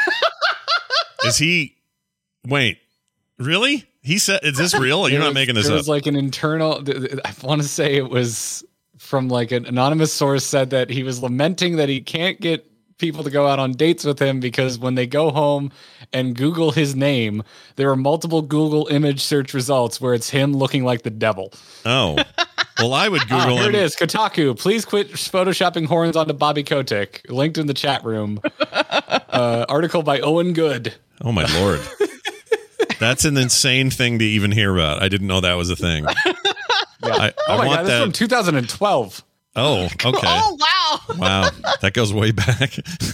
Is he... Wait. Really? He said... Is this real? You're was, not making this there up. It was like an internal... I want to say it was from like an anonymous source said that he was lamenting that he can't get people to go out on dates with him because when they go home and Google his name, there are multiple Google image search results where it's him looking like the devil. Oh, well, I would Google ah, here him. It is. Kotaku, please quit photoshopping horns onto Bobby Kotick. Linked in the chat room. uh, article by Owen Good. Oh my Lord. That's an insane thing to even hear about. I didn't know that was a thing. Yeah. I, oh I my want God, that. this is from two thousand twelve. Oh, okay. Oh, wow. Wow. That goes way back.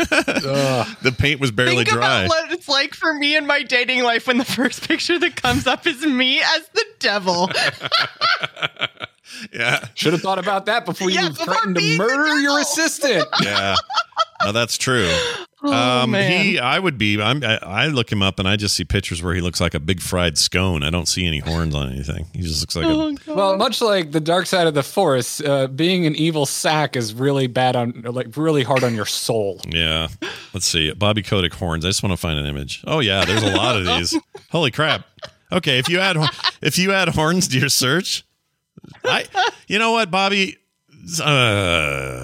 The paint was barely Think dry. about what it's like for me in my dating life when the first picture that comes up is me as the devil. Yeah. Should have thought about that before Yeah, you before threatened to being the murder your devil. assistant. Yeah. No, that's true. Oh, um, man. he, I would be. I'm, I, I look him up and I just see pictures where he looks like a big fried scone. I don't see any horns on anything. He just looks like Oh, a. God. Well, much like the dark side of the force, uh, being an evil sack is really bad on, like, really hard on your soul. Yeah. Let's see. Bobby Kotick horns. I just want to find an image. Oh yeah, there's a lot of these. Holy crap. Okay, if you add if you add horns to your search, I. You know what, Bobby. Uh,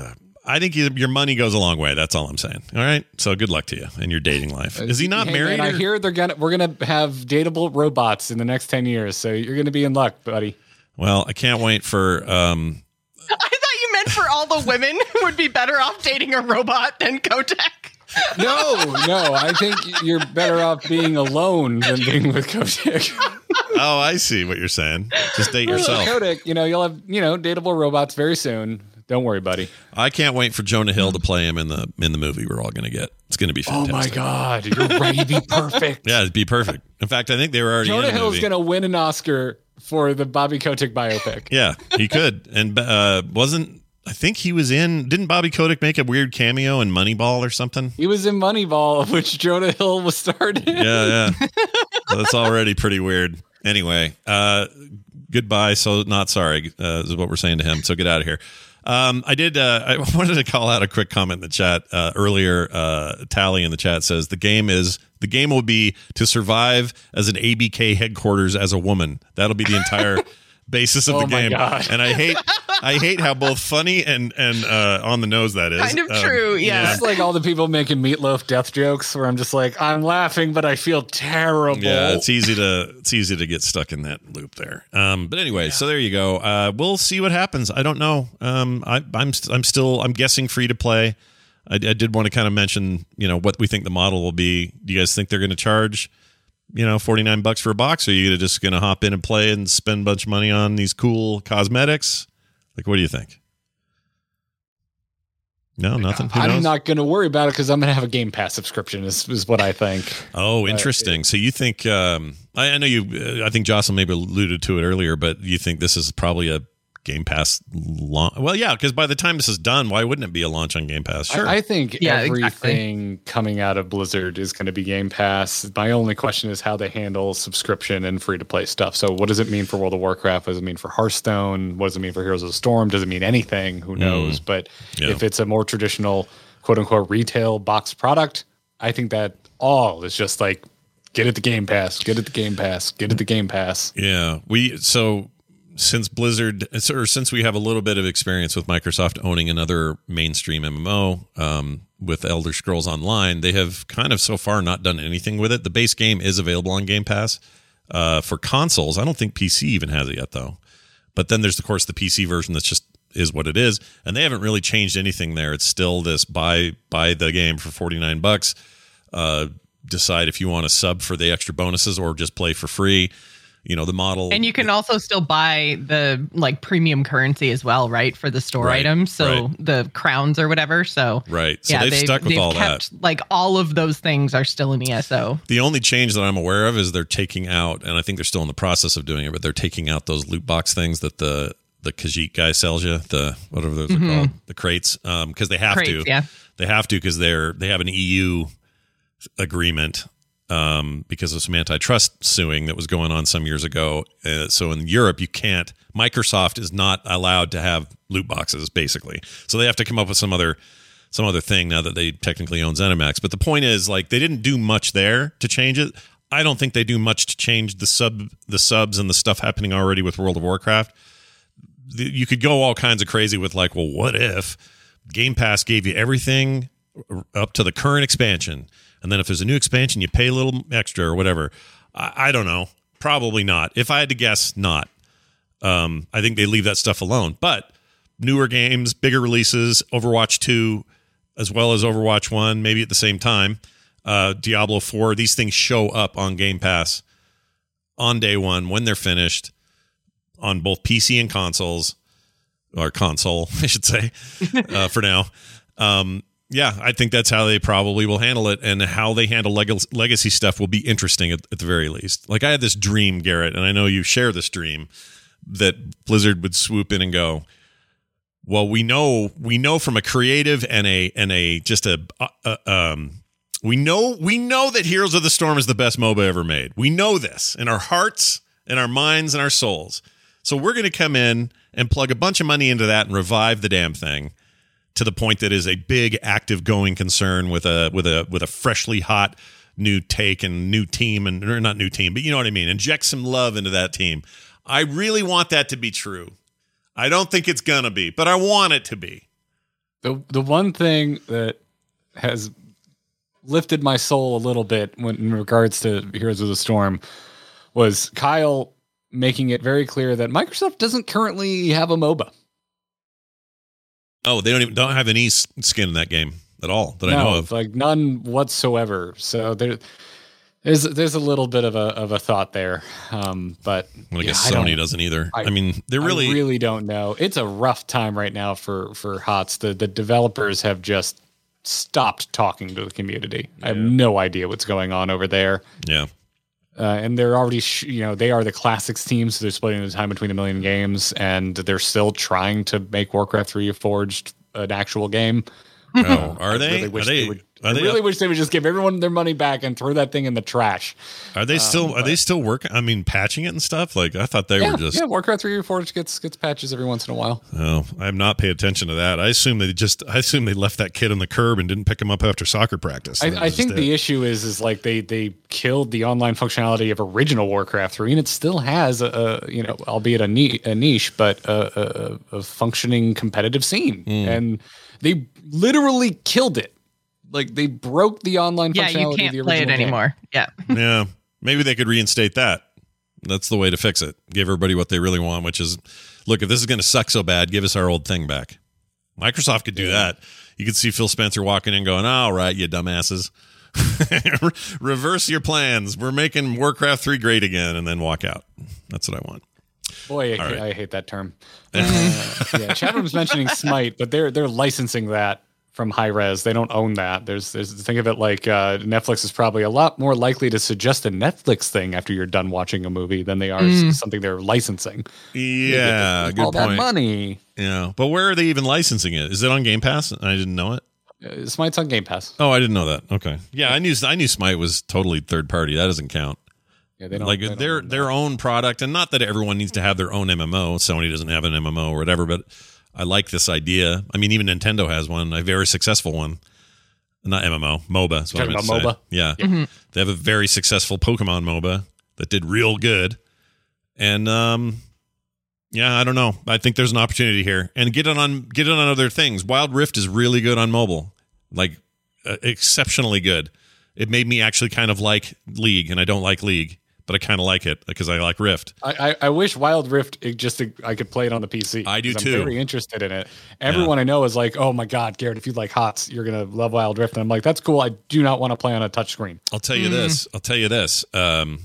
I think you, your money goes a long way. That's all I'm saying. All right. So good luck to you in your dating life. Is he not hey, married? Man, or? I hear they're gonna we're gonna have dateable robots in the next ten years. So you're gonna be in luck, buddy. Well, I can't wait for. Um, I thought you meant for all the women would be better off dating a robot than Kotek. No, no. I think you're better off being alone than being with Kotek. Oh, I see what you're saying. Just date yourself. Kotek, you know, you'll have, you know, dateable robots very soon. Don't worry, buddy. I can't wait for Jonah Hill to play him in the in the movie we're all going to get. It's going to be fantastic. Oh my God, you're ready to be perfect. Yeah, it'd be perfect. In fact, I think they were already Jonah in the Hill's movie. going to win an Oscar for the Bobby Kotick biopic. Yeah, he could. And uh, wasn't, I think he was in, didn't Bobby Kotick make a weird cameo in Moneyball or something? He was in Moneyball, which Jonah Hill was starred in. Yeah, yeah. Well, that's already pretty weird. Anyway, uh, goodbye. So not sorry uh, is what we're saying to him. So get out of here. Um, I did. Uh, I wanted to call out a quick comment in the chat uh, earlier. Uh, Tally in the chat says the game is the game will be to survive as an A B K headquarters as a woman. That'll be the entire basis of Oh the my game. God. And I hate I hate how both funny and and uh, on the nose that is. Kind of Um, true, yeah. It's like all the people making Meatloaf death jokes where I'm just like, I'm laughing, but I feel terrible. Yeah, it's easy to it's easy to get stuck in that loop there. Um, but anyway, so there you go. Uh, we'll see what happens. I don't know. Um, I, I'm st- I'm still I'm guessing free to play. I, I did want to kind of mention, you know, what we think the model will be. Do you guys think they're going to charge, you know, forty-nine bucks for a box? Or are you just going to hop in and play and spend a bunch of money on these cool cosmetics? Like, what do you think? No, nothing. Who I'm knows? not going to worry about it because I'm going to have a Game Pass subscription is, is what I think. Oh, interesting. So you think? Um, I, I know you. Uh, I think Jocelyn maybe alluded to it earlier, but you think this is probably a Game Pass launch? Well, yeah, because by the time this is done, why wouldn't it be a launch on Game Pass? Sure. I, I think Yeah, everything coming out of Blizzard is going to be Game Pass. My only question is how they handle subscription and free to play stuff. So, what does it mean for World of Warcraft? What does it mean for Hearthstone? What does it mean for Heroes of the Storm? Does it mean anything? Who knows? But Yeah. if it's a more traditional, quote unquote, retail box product, I think that all is just like get it the Game Pass, get it the Game Pass, get it the Game Pass. Yeah, we so since Blizzard, or since we have a little bit of experience with Microsoft owning another mainstream M M O um, with Elder Scrolls Online, they have kind of so far not done anything with it. The base game is available on Game Pass uh, for consoles. I don't think P C even has it yet, though. But then there's, of course, the P C version that's just is what it is, and they haven't really changed anything there. It's still this buy buy the game for forty-nine bucks. Uh, decide if you want to sub for the extra bonuses or just play for free. You know, the model. And you can also still buy the like premium currency as well, right? For the store Right, items. So right. the crowns or whatever. So Right. So they've stuck with all kept, like all of those things are still in E S O. The only change that I'm aware of is they're taking out, and I think they're still in the process of doing it, but they're taking out those loot box things that the the Khajiit guy sells you, the whatever those Mm-hmm. are called, the crates, um, because they have Crates, to. yeah. They have to because they're they have an E U agreement um, because of some antitrust suing that was going on some years ago. Uh, so in Europe, you can't. Microsoft is not allowed to have loot boxes, basically. So they have to come up with some other some other thing now that they technically own ZeniMax. But the point is, like, they didn't do much there to change it. I don't think they do much to change the sub the subs and the stuff happening already with World of Warcraft. The, you could go all kinds of crazy with like, well, what if Game Pass gave you everything up to the current expansion, and then if there's a new expansion, you pay a little extra or whatever. I, I don't know. Probably not. If I had to guess, not. Um, I think they leave that stuff alone. But newer games, bigger releases, Overwatch two, as well as Overwatch one, maybe at the same time, uh, Diablo four, these things show up on Game Pass on day one when they're finished on both P C and consoles, or console, I should say, uh, for now. Um, yeah, I think that's how they probably will handle it, and how they handle leg- legacy stuff will be interesting at, at the very least. Like, I had this dream, Garrett, and I know you share this dream, that Blizzard would swoop in and go, well, we know we know from a creative and a and a just a uh, um we know we know that Heroes of the Storm is the best MOBA ever made. We know this in our hearts, in our minds, and our souls. So we're going to come in and plug a bunch of money into that and revive the damn thing to the point that is a big, active, going concern with a with a with a freshly hot new take and new team, and or not new team, but you know what I mean. Inject some love into that team. I really want that to be true. I don't think it's gonna be, but I want it to be. The the one thing that has lifted my soul a little bit when in regards to Heroes of the Storm was Kyle making it very clear that Microsoft doesn't currently have a MOBA. Oh, they don't even don't have any skin in that game at all that no, I know of. Like none whatsoever. So there, there's there's a little bit of a of a thought there. Um, but well, I yeah, guess I Sony doesn't either. I, I mean, they're really I really don't know. It's a rough time right now for for H O T S. The the developers have just stopped talking to the community. Yeah. I have no idea what's going on over there. Yeah. Uh, and they're already, sh- you know, they are the classics team, so they're splitting the time between a million games, and they're still trying to make Warcraft three Reforged an actual game. Oh, are they? I really wish are they? they would, are I they really up? wish they would just give everyone their money back and throw that thing in the trash. Are they still? Um, are they still working? I mean, patching it and stuff. Like I thought they yeah, were just. Yeah, Warcraft three Reforged gets gets patches every once in a while. Oh, I have not paid attention to that. I assume they just. I assume they left that kid on the curb and didn't pick him up after soccer practice. I, I think the issue is is like they they killed the online functionality of original Warcraft three, and it still has a, a you know, albeit a niche, a niche but a, a, a functioning competitive scene, mm. and they literally killed it. Like they broke the online yeah, functionality. Yeah, you can't of the play it game. anymore. Yeah. Yeah. Maybe they could reinstate that. That's the way to fix it. Give everybody what they really want, which is, look, if this is going to suck so bad, give us our old thing back. Microsoft could do yeah. that. You could see Phil Spencer walking in going, all right, you dumbasses. Reverse your plans. We're making Warcraft three great again, and then walk out. That's what I want. Boy, I, right. I hate that term. Uh, yeah, Chadwick was mentioning Smite, but they're they're licensing that from Hi-Rez. They don't own that. There's there's think of it like uh, Netflix is probably a lot more likely to suggest a Netflix thing after you're done watching a movie than they are mm. something they're licensing. Yeah, good all point. That money. Yeah, but where are they even licensing it? Is it on Game Pass? I didn't know it. Uh, Smite's on Game Pass. Oh, I didn't know that. Okay, yeah, I knew I knew Smite was totally third party. That doesn't count. Yeah, they don't like they don't their their own product, and not that everyone needs to have their own M M O. Sony doesn't have an M M O or whatever, but I like this idea. I mean, even Nintendo has one, a very successful one. Not M M O, MOBA. Is what Talking I meant about to say. MOBA? Yeah, mm-hmm. They have a very successful Pokemon MOBA that did real good, and um, yeah, I don't know. I think there's an opportunity here, and get it on get it on other things. Wild Rift is really good on mobile, like uh, exceptionally good. It made me actually kind of like League, and I don't like League. But I kind of like it because I like Rift. I, I, I wish Wild Rift it just I could play it on the P C. I do I'm too. very interested in it. Everyone yeah. I know is like, "Oh my God, Garrett, if you like H O T S, you're gonna love Wild Rift." And I'm like, "That's cool. I do not want to play on a touchscreen." I'll tell you mm. this. I'll tell you this. Um,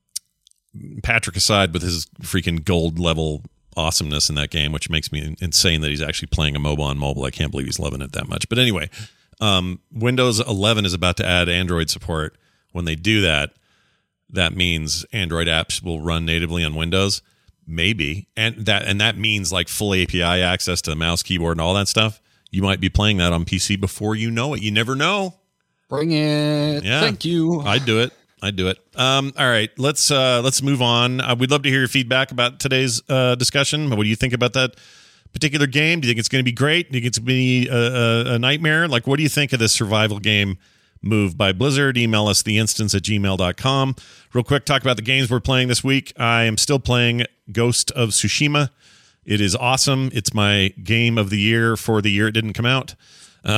Patrick aside, with his freaking gold level awesomeness in that game, which makes me insane that he's actually playing a MOBA on mobile. I can't believe he's loving it that much. But anyway, um, Windows eleven is about to add Android support. When they do that, that means Android apps will run natively on Windows, maybe, and that and that means like full A P I access to the mouse, keyboard, and all that stuff. You might be playing that on P C before you know it. You never know. Bring it. Yeah, thank you. I'd do it. I'd do it. Um, all right, let's uh, let's move on. Uh, we'd love to hear your feedback about today's uh, discussion. What do you think about that particular game? Do you think it's going to be great? Do you think it's going to be a, a, a nightmare? Like, what do you think of this survival game move by Blizzard? Email us the instance at gmail dot com. Real quick, talk about the games we're playing this week. I am still playing Ghost of Tsushima. It is awesome. It's my game of the year for the year it didn't come out. Uh,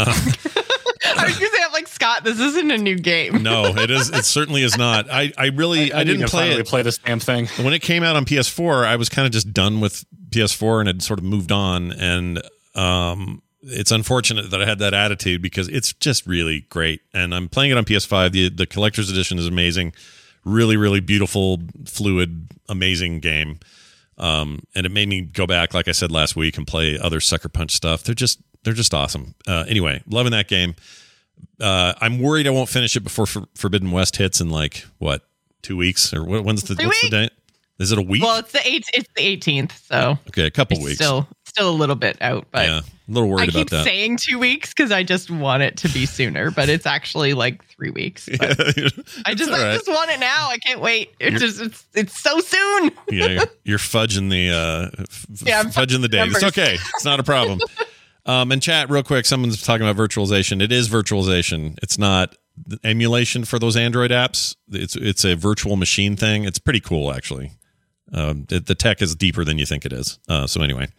I was gonna say, I'm like, Scott, this isn't a new game. No, it is. It certainly is not. I, I really I, I, I didn't play it. Play this damn thing. When it came out on P S four, I was kind of just done with P S four and had sort of moved on. And um, it's unfortunate that I had that attitude because it's just really great. And I'm playing it on P S five. The the collector's edition is amazing. Really, really beautiful, fluid, amazing game. Um, and it made me go back, like I said last week, and play other Sucker Punch stuff. They're just they're just awesome. Uh, anyway, loving that game. Uh, I'm worried I won't finish it before For- Forbidden West hits in like what two weeks or what, when's the Two what's weeks? the date? Is it a week? Well, it's the eight. It's the eighteenth. So okay, a couple it's weeks. Still, still a little bit out, but yeah, a little worried I about keep that. saying two weeks because I just want it to be sooner, but it's actually like three weeks. But Yeah, I just, right. I just want it now. I can't wait. It You're, just, it's, it's so soon. yeah, you're, you're fudging the, uh, f- yeah, I'm fudging the date. numbers. It's okay. It's not a problem. um, and chat real quick. Someone's talking about virtualization. It is virtualization. It's not emulation for those Android apps. It's it's a virtual machine thing. It's pretty cool, actually. Um, the, the tech is deeper than you think it is. Uh, so anyway,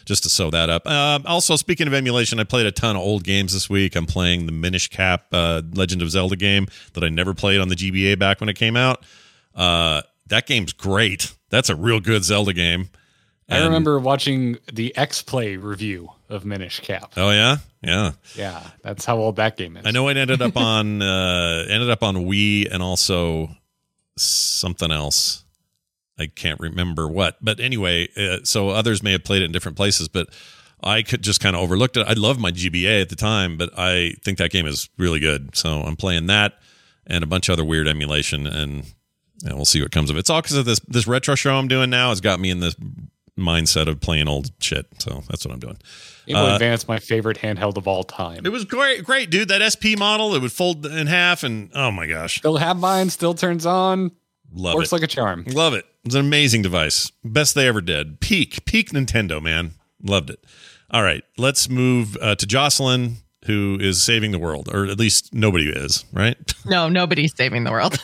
just to sew that up. Uh, also, speaking of emulation, I played a ton of old games this week. I'm playing the Minish Cap uh, Legend of Zelda game that I never played on the G B A back when it came out. Uh, that game's great. That's a real good Zelda game. I And- remember watching the X-Play review of Minish Cap. Oh yeah, yeah. Yeah, that's how old that game is. I know it ended up on uh, ended up on Wii and also something else. I can't remember what, but anyway, uh, so others may have played it in different places, but I could just kind of overlooked it. I loved my G B A at the time, but I think that game is really good. So I'm playing that and a bunch of other weird emulation, and you know, we'll see what comes of it. It's all because of this this retro show I'm doing now has got me in this mindset of playing old shit. So that's what I'm doing. Game Boy Uh, Advance, my favorite handheld of all time. It was great, great, dude. That S P model, it would fold in half, and oh my gosh, Still have mine, still turns on, love works it. like a charm. Love it. It's an amazing device. Best they ever did. Peak, peak Nintendo, man. Loved it. All right, let's move uh, to Jocelyn, who is saving the world, or at least nobody is, right? No, nobody's saving the world.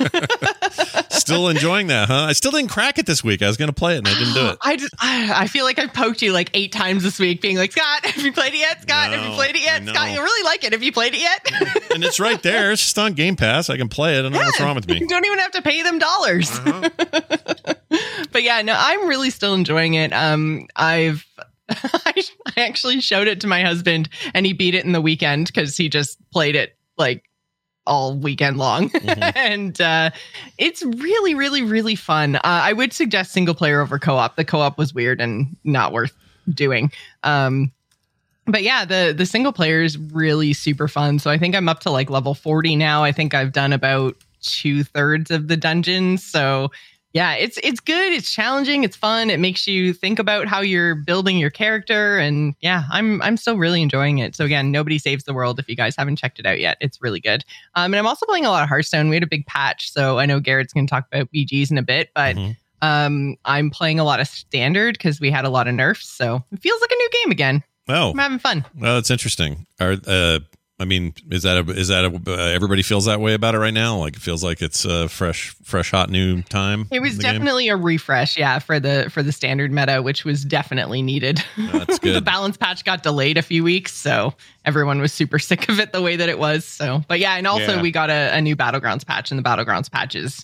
Still enjoying that, huh? I still didn't crack it this week. I was going to play it, and I didn't do it. I just, I I feel like I've poked you like eight times this week, being like, Scott, have you played it yet? Scott, have No, you played it I yet? know. Scott, you really like it. Have you played it yet? And it's right there. It's just on Game Pass. I can play it. I don't know what's wrong with me. You don't even have to pay them dollars. Uh-huh. But yeah, no, I'm really still enjoying it. Um, I've I actually showed it to my husband, and he beat it in the weekend because he just played it like all weekend long. Mhm. And uh, it's really, really, really fun. Uh, I would suggest single player over co-op. The co-op was weird and not worth doing. Um, but yeah, the the single player is really super fun. So I think I'm up to like level forty now. I think I've done about two thirds of the dungeons. So yeah, it's it's good. It's challenging. It's fun. It makes you think about how you're building your character, and yeah, I'm I'm still really enjoying it. So again, Nobody Saves the World. If you guys haven't checked it out yet, it's really good. Um, and I'm also playing a lot of Hearthstone. We had a big patch, so I know Garrett's going to talk about B Gs in a bit, but Mhm. um, I'm playing a lot of Standard because we had a lot of nerfs, so it feels like a new game again. Oh, I'm having fun. well, that's interesting. Are uh, I mean, is that a, is that a, uh, everybody feels that way about it right now? Like it feels like it's a fresh, fresh, hot new time. It was in the game? definitely a refresh, yeah, for the for the Standard meta, which was definitely needed. That's good. The balance patch got delayed a few weeks, so everyone was super sick of it the way that it was. So, but yeah, and also Yeah. we got a, a new Battlegrounds patch, and the Battlegrounds patch is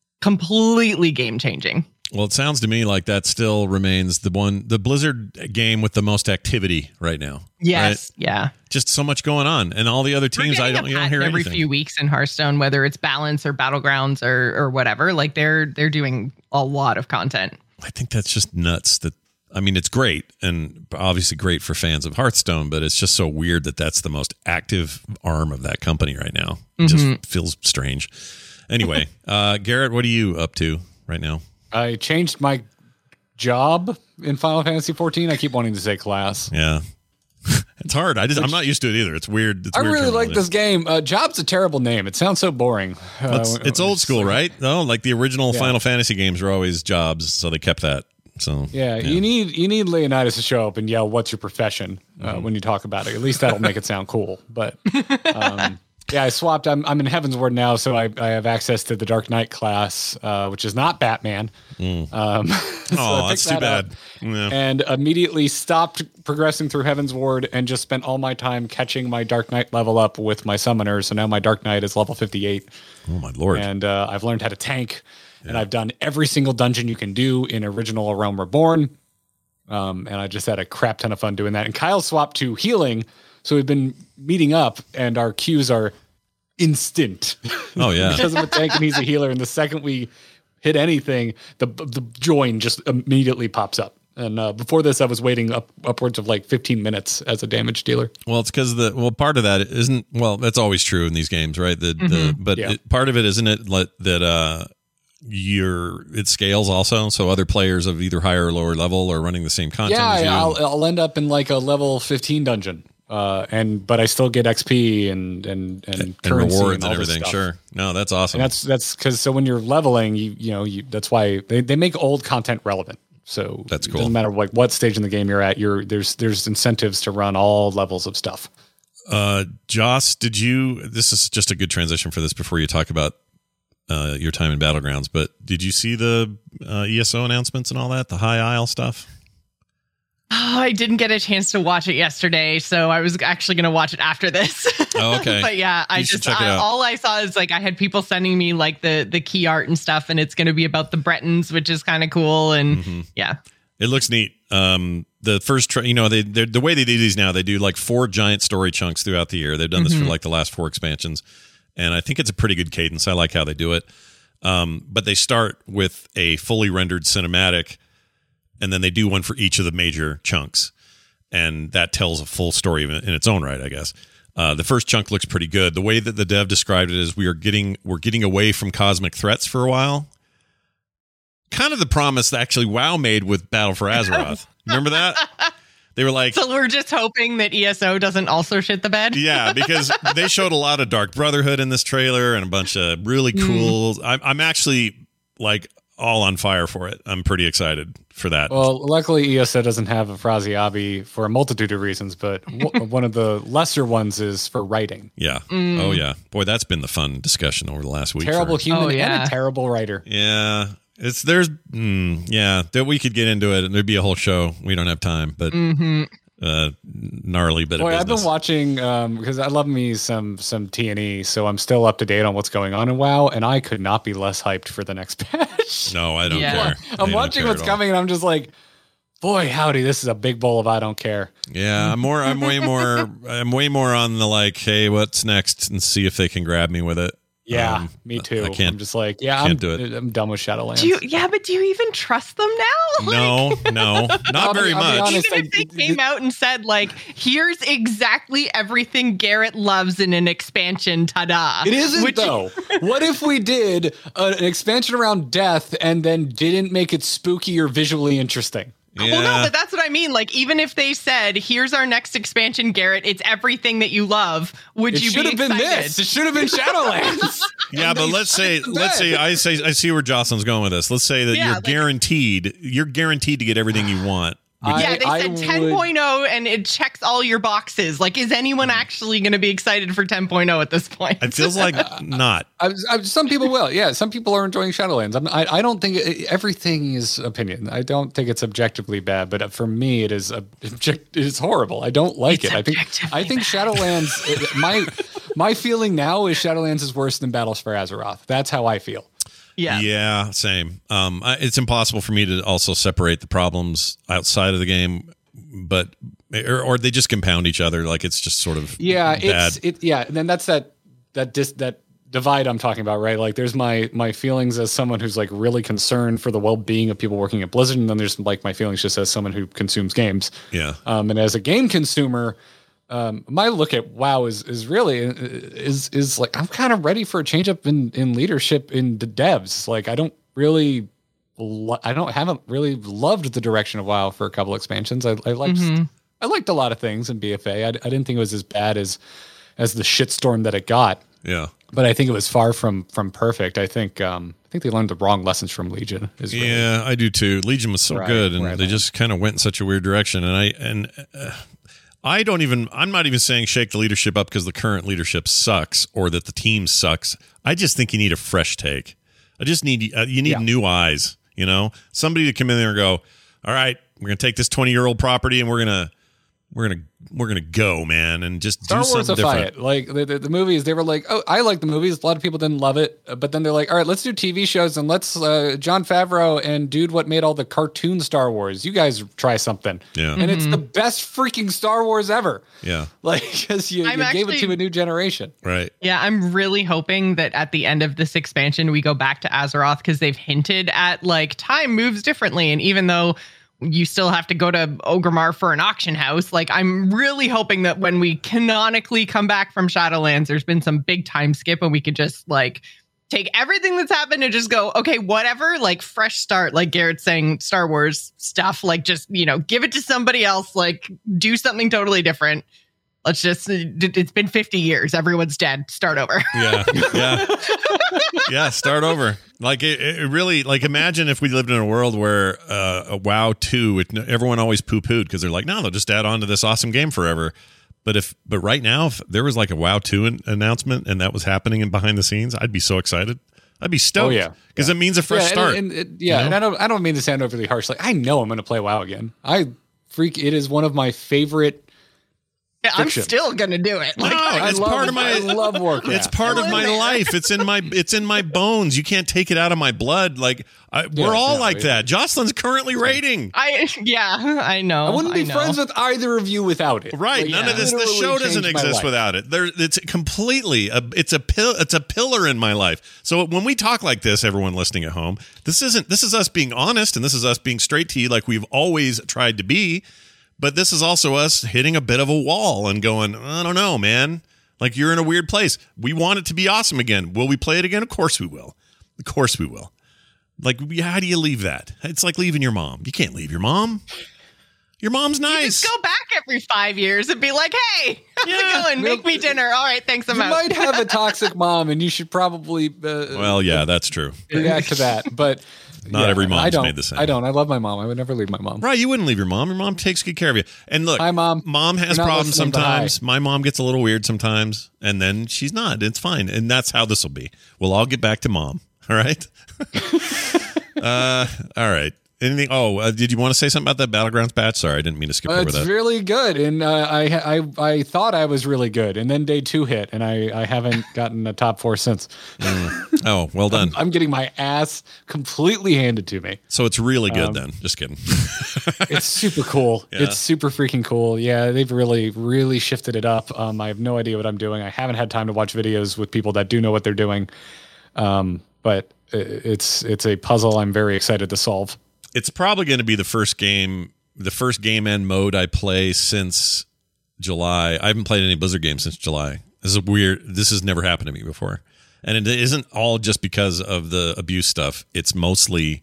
completely game changing. Well, it sounds to me like that still remains the one, the Blizzard game with the most activity right now. Yes, yeah. Just so much going on, and all the other We're teams, I getting a don't, you don't patch hear every anything. few weeks in Hearthstone, whether it's balance or Battlegrounds or or whatever. Like they're they're doing a lot of content. I think that's just nuts. That I mean, it's great and obviously great for fans of Hearthstone, but it's just so weird that that's the most active arm of that company right now. It Mm-hmm. just feels strange. Anyway, uh, Garrett, what are you up to right now? I changed my job in Final Fantasy fourteen. I keep wanting to say class. Yeah, it's hard. I just I'm not used to it either. It's weird. It's I weird really like terminology. this game. Uh, Job's a terrible name. It sounds so boring. Uh, It's, it's old school, right? No, like the original Yeah. Final Fantasy games were always jobs, so they kept that. So Yeah, you need you need Leonidas to show up and yell, "What's your profession?" Uh, when you talk about it. At least that'll make it sound cool. But um, yeah, I swapped. I'm I'm in Heavensward now, so I, I have access to the Dark Knight class, uh, which is not Batman. Um, so Oh, I that's picked too that up bad. Yeah. And immediately stopped progressing through Heavensward and just spent all my time catching my Dark Knight level up with my summoner. So now my Dark Knight is level fifty-eight. Oh my lord! And uh, I've learned how to tank, and I've done every single dungeon you can do in original A Realm Reborn. Um, and I just had a crap ton of fun doing that. And Kyle swapped to healing, so we've been meeting up, and our queues are instant. Oh yeah. Because I'm a tank and he's a healer, and the second we hit anything, the the join just immediately pops up. And uh, before this, I was waiting up upwards of like fifteen minutes as a damage dealer. Well, it's because the well part of that isn't well. That's always true in these games, right? The, the but Yeah. it, part of it isn't it let, that uh you're it scales also, so other players of either higher or lower level are running the same content Yeah, as you. I'll, I'll end up in like a level fifteen dungeon, uh, and but I still get X P and and and, and currency rewards and, and, all this everything. stuff. Sure, no, that's awesome. And that's that's because so when you're leveling, you you know you that's why they, they make old content relevant. So That's It cool. doesn't matter like what stage in the game you're at. You're there's there's incentives to run all levels of stuff. Uh, Joss, did you? This is just a good transition for this before you talk about uh, your time in Battlegrounds. But did you see the uh, E S O announcements and all that, the High Isle stuff? Oh, I didn't get a chance to watch it yesterday, so I was actually going to watch it after this. Oh, okay. But yeah, I You should just check it I, out. all I saw is like I had people sending me like the the key art and stuff, and it's going to be about the Bretons, which is kind of cool. And Mm-hmm. yeah, It looks neat. Um, the first, tra- you know, they they're- the way they do these now, they do like four giant story chunks throughout the year. They've done this Mm-hmm. for like the last four expansions, and I think it's a pretty good cadence. I like how they do it. Um, but they start with a fully rendered cinematic, and then they do one for each of the major chunks, and that tells a full story in, in its own right, I guess. Uh, the first chunk looks pretty good. The way that the dev described it is we are getting we're getting away from cosmic threats for a while. Kind of the promise that actually WoW made with Battle for Azeroth. Remember that? They were like, so we're just hoping that E S O doesn't also shit the bed. yeah, because they showed a lot of Dark Brotherhood in this trailer and a bunch of really cool. Mm. I'm, I'm actually like all on fire for it. I'm pretty excited for that. Well, luckily E S O doesn't have a Phraseabi for a multitude of reasons, but w- one of the lesser ones is for writing. yeah. Mm. Oh, yeah. Boy, that's been the fun discussion over the last week. Terrible for- human Oh, yeah. and a terrible writer. Yeah. It's there's mm, yeah that we could get into it and there'd be a whole show. We don't have time, but Mm-hmm. uh, gnarly bit Boy, of I've business. been watching because I love me some some T and E, so I'm still up to date on what's going on in WoW, and I could not be less hyped for the next patch. No, I don't Yeah. care. I I'm don't watching care what's at all. coming, and I'm just like, boy, howdy, this is a big bowl of I don't care. Yeah, I'm more. I'm way more. I'm way more on the like, hey, what's next, and see if they can grab me with it. Yeah, Um, me too. I can't. I'm just like, yeah, can't I'm, do it. I'm done with Shadowlands. Do you? Yeah, but do you even trust them now? Like, No, no, not I'll be- very I'll be much. honest. even if they I- came out and said like, "Here's exactly everything Garrett loves in an expansion," ta-da! It isn't Which- though. What if we did a, an expansion around death and then didn't make it spooky or visually interesting? Yeah. Well, no, but that's what I mean. Like, even if they said, "Here's our next expansion, Garrett. It's everything that you love," would It you should be have been excited? this. It should have been Shadowlands. Yeah, but let's say, shut let's say, bed. I say, I see where Jocelyn's going with this. Let's say that Yeah, you're like- guaranteed, you're guaranteed to get everything you want. I- Yeah, they I said would- 10.0 and it checks all your boxes. Like, is anyone actually going to be excited for 10.0 at this point? It feels like not. I, I, some people will. Yeah, some people are enjoying Shadowlands. I'm, I, I don't think it, everything is opinion. I don't think it's objectively bad, but for me, it is object. It is horrible. I don't like It's it. I think. objectively I think Shadowlands. it- my my feeling now is Shadowlands is worse than Battles for Azeroth. That's how I feel. yeah. Yeah, same. Um, I, it's impossible for me to also separate the problems outside of the game, but or, or they just compound each other. Like it's just sort of Yeah, bad. it's it. Yeah, and then that's that that dis, that divide I'm talking about, right? Like, there's my my feelings as someone who's like really concerned for the well being of people working at Blizzard, and then there's like my feelings just as someone who consumes games. yeah. Um, and as a game consumer, um, my look at WoW is is really is is like I'm kind of ready for a change up in in leadership in the devs. Like, I don't really. lo- I don't haven't really loved the direction of WoW for a couple expansions. I, I liked I liked a lot of things in B F A. I, I didn't think it was as bad as as the shitstorm that it got, Yeah. but I think it was far from from perfect. I think um, I think they learned the wrong lessons from Legion. Is really, Yeah, I do too. Legion was so Right, good, and right, they right. just kind of went in such a weird direction. And I and uh, I don't even. I'm not even saying shake the leadership up because the current leadership sucks or that the team sucks. I just think you need a fresh take. I just need uh, you need Yeah. new eyes. You know, somebody to come in there and go, all right, we're gonna take this twenty year old property and we're gonna we're gonna we're gonna go, man, and just Star do Wars something defy different. it. Like the, the, the movies, they were like, oh, I like the movies. A lot of people didn't love it, uh, but then they're like, all right, let's do T V shows and let's uh, John Favreau and dude, what made all the cartoon Star Wars? You guys try something, Yeah. and it's the best freaking Star Wars ever. Yeah, Like, because you, you I'm gave it to actually- a new generation. right. Yeah, I'm really hoping that at the end of this expansion, we go back to Azeroth because they've hinted at like time moves differently. And even though you still have to go to Orgrimmar for an auction house, like I'm really hoping that when we canonically come back from Shadowlands, there's been some big time skip and we could just like take everything that's happened and just go, okay, whatever, like fresh start, like Garrett's saying, Star Wars stuff, like just, you know, give it to somebody else, like do something totally different. Let's just, it- it's been fifty years. Everyone's dead. Start over. Yeah, yeah, yeah. Start over. Like it, it really. Like imagine if we lived in a world where uh, a WoW two, it, everyone always poo pooed because they're like, no, they'll just add on to this awesome game forever. But if, but right now, if there was like a WoW two an- announcement and that was happening in behind the scenes, I'd be so excited. I'd be stoked. Oh, yeah. because it means a fresh yeah, start. And, and, it- yeah, you know? and I don't I don't mean to sound overly harsh. Like, I know I'm going to play WoW again. I freak. It is one of my favorite. Yeah, I'm fiction. still gonna do it. No, Like, it's love, part of my. I love Warcraft. It's part of my life. It's in my. It's in my bones. You can't take it out of my blood. Like I, Yeah, we're all no, like it- that. Jocelyn's currently rating. I yeah, I know. I wouldn't be know. friends with either of you without it. Right. Like, None it of this. The literally show doesn't changed my exist life. without it. There. It's completely. A, it's a pill. It's a pillar in my life. So when we talk like this, everyone listening at home, this isn't. This is us being honest, and this is us being straight to you, like we've always tried to be. But this is also us hitting a bit of a wall and going, I don't know, man. Like you're in a weird place. We want it to be awesome again. Will we play it again? Of course we will. Of course we will. Like, how do you leave that? It's like leaving your mom. You can't leave your mom. Your mom's You nice. just go back every five years and be like, "Hey, how's Yeah. it going? Make me dinner." All right, thanks. I'm You out. might have a toxic mom, and you should probably uh, Well, yeah, that's true. react to that. But Not every mom's I don't, made the same. I don't. I love my mom. I would never leave my mom. Right, you wouldn't leave your mom. Your mom takes good care of you. And look, Hi, Mom. Mom has You're not problems listening to sometimes. Hi. My mom gets a little weird sometimes, and then she's not. It's fine. And that's how this will be. We'll all get back to Mom. All right? uh, all right. Anything? Oh, uh, did you want to say something about that Battlegrounds patch? Sorry, I didn't mean to skip Uh, over it's that. really good, and uh, I, I I thought I was really good, and then day two hit, and I, I haven't gotten a top four since. Oh, well done. I'm getting my ass completely handed to me. So it's really good Um, then. Just kidding. It's super cool. Yeah. It's super freaking cool. Yeah, they've really, really shifted it up. Um, I have no idea what I'm doing. I haven't had time to watch videos with people that do know what they're doing. Um, but i- it's it's a puzzle I'm very excited to solve. It's probably going to be the first game, the first game end mode I play since July. I haven't played any Blizzard games since July. This is weird. This has never happened to me before. And it isn't all just because of the abuse stuff. It's mostly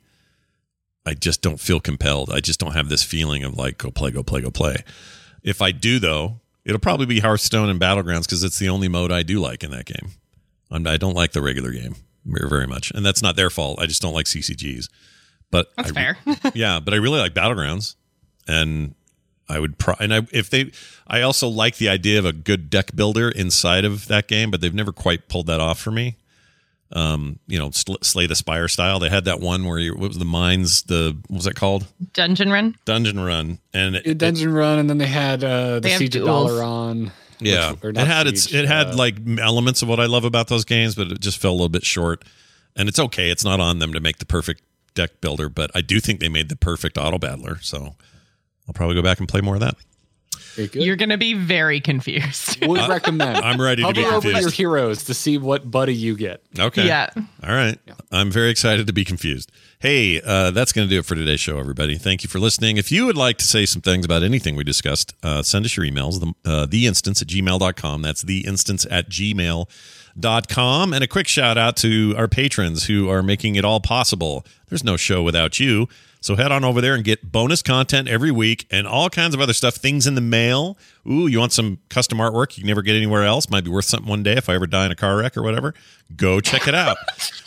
I just don't feel compelled. I just don't have this feeling of like, go play, go play, go play. If I do, though, it'll probably be Hearthstone and Battlegrounds because it's the only mode I do like in that game. I'm, I don't like the regular game very, very much. And that's not their fault. I just don't like C C Gs. But That's I, fair. yeah, but I really like Battlegrounds, and I would pro- and I if they I also like the idea of a good deck builder inside of that game, but they've never quite pulled that off for me. Um, you know, sl- Slay the Spire style. They had that one where you, what was the mines? The what was that called? Dungeon Run. Dungeon Run, and it, A Dungeon Run, and then they had uh, the They have Siege of duels. Dalaran. yeah, which- or it not had its Siege, it had uh, like elements of what I love about those games, but it just fell a little bit short. And it's okay; it's not on them to make the perfect deck builder, but I do think they made the perfect auto battler. So I'll probably go back and play more of that. very good. You're gonna be very confused. Would recommend. I'm ready to be Hover over your confused. heroes to see what buddy you get. Okay. Yeah. All right. I'm very excited to be confused. Hey, uh, that's going to do it for today's show, everybody. Thank you for listening. If you would like to say some things about anything we discussed, uh, send us your emails, the, uh, theinstance at gmail dot com. That's theinstance at gmail dot com. And a quick shout out to our patrons who are making it all possible. There's no show without you. So head on over there and get bonus content every week and all kinds of other stuff, things in the mail. Ooh, you want some custom artwork you can never get anywhere else? Might be worth something one day if I ever die in a car wreck or whatever. Go check it out.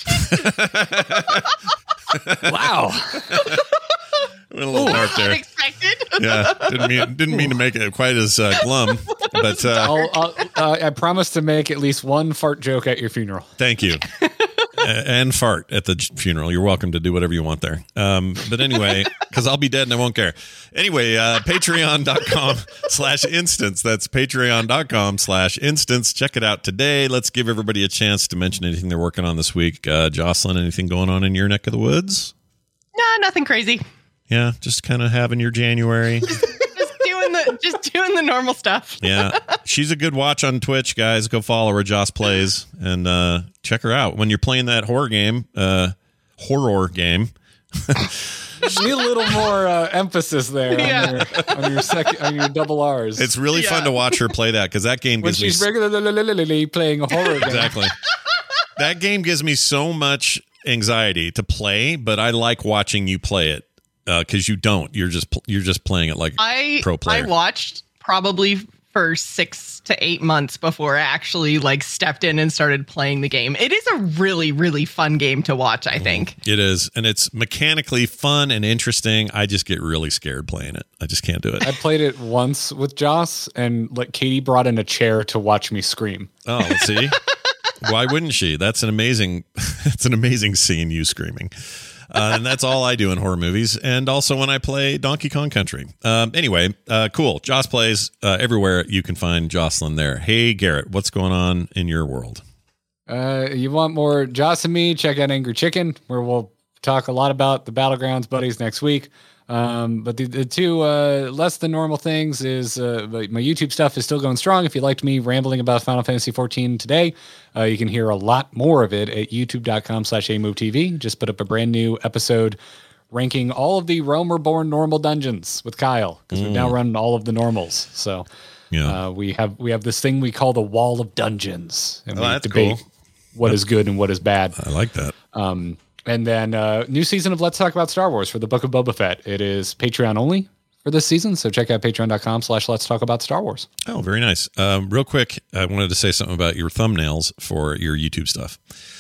Wow. Went a little dark there. Unexpected. Yeah, didn't mean didn't mean to make it quite as uh, glum, but uh, I'll, I'll, uh, I promise to make at least one fart joke at your funeral. thank you. A- and fart at the j- funeral. You're welcome to do whatever you want there. Um, but anyway, because I'll be dead and I won't care. Anyway, uh, patreon.com slash instance. That's patreon.com slash instance. Check it out today. Let's give everybody a chance to mention anything they're working on this week. Uh, Jocelyn, anything going on in your neck of the woods? No, nothing crazy. Yeah, just kind of having your January. Just doing the just doing the normal stuff. Yeah, she's a good watch on Twitch, guys. Go follow her, Joss Plays, and uh, check her out when you're playing that horror game. Uh, horror game. You need a little more uh, emphasis there Yeah. on your on your, sec- on your double R's. It's really fun Yeah. to watch her play that because that game when gives me she's regularly playing a horror game. exactly. That game gives me so much anxiety to play, but I like watching you play it because you don't. You're just pl- you're just playing it like I pro player. I watched probably for six to eight months before I actually like stepped in and started playing the game. It is a really, really fun game to watch, I think. It is, and it's mechanically fun and interesting. I just get really scared playing it. I just can't do it. I played it once with Joss, and like Katie brought in a chair to watch me scream. Oh, let's see. Why wouldn't she? That's an amazing. That's an amazing scene. You screaming. Uh, and that's all I do in horror movies, and also when I play Donkey Kong Country. Um, anyway, uh, cool. Joss Plays, uh, everywhere you can find Jocelyn there. Hey, Garrett, what's going on in your world? Uh, you want more Joss and me? Check out Angry Chicken, where we'll talk a lot about the Battlegrounds buddies next week. Um, but the, the two uh, less than normal things is uh, my YouTube stuff is still going strong. If you liked me rambling about Final Fantasy fourteen today, uh, you can hear a lot more of it at youtube.com slash amovetv. Just put up a brand new episode ranking all of the Realm Reborn normal dungeons with Kyle, because mm. we've now run all of the normals. So yeah. uh, we have we have this thing we call the Wall of Dungeons. And oh, we that's debate cool. what that's, is good and what is bad. I like that. Um, And then uh, new season of Let's Talk About Star Wars for the Book of Boba Fett. It is Patreon only for this season, so check out patreon.com slash Let's Talk About Star Wars. Oh, very nice. Um, real quick, I wanted to say something about your thumbnails for your YouTube stuff.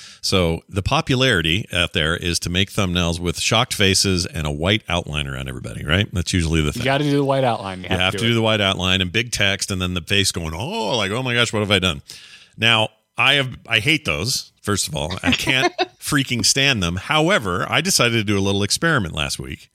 So the popularity out there is to make thumbnails with shocked faces and a white outline around everybody, right? That's usually the thing. You got to do the white outline. You have, you have to, to do, do the white outline and big text, and then the face going, oh, like, oh my gosh, what have I done? Now, I have I hate those. First of all, I can't freaking stand them. However, I decided to do a little experiment last week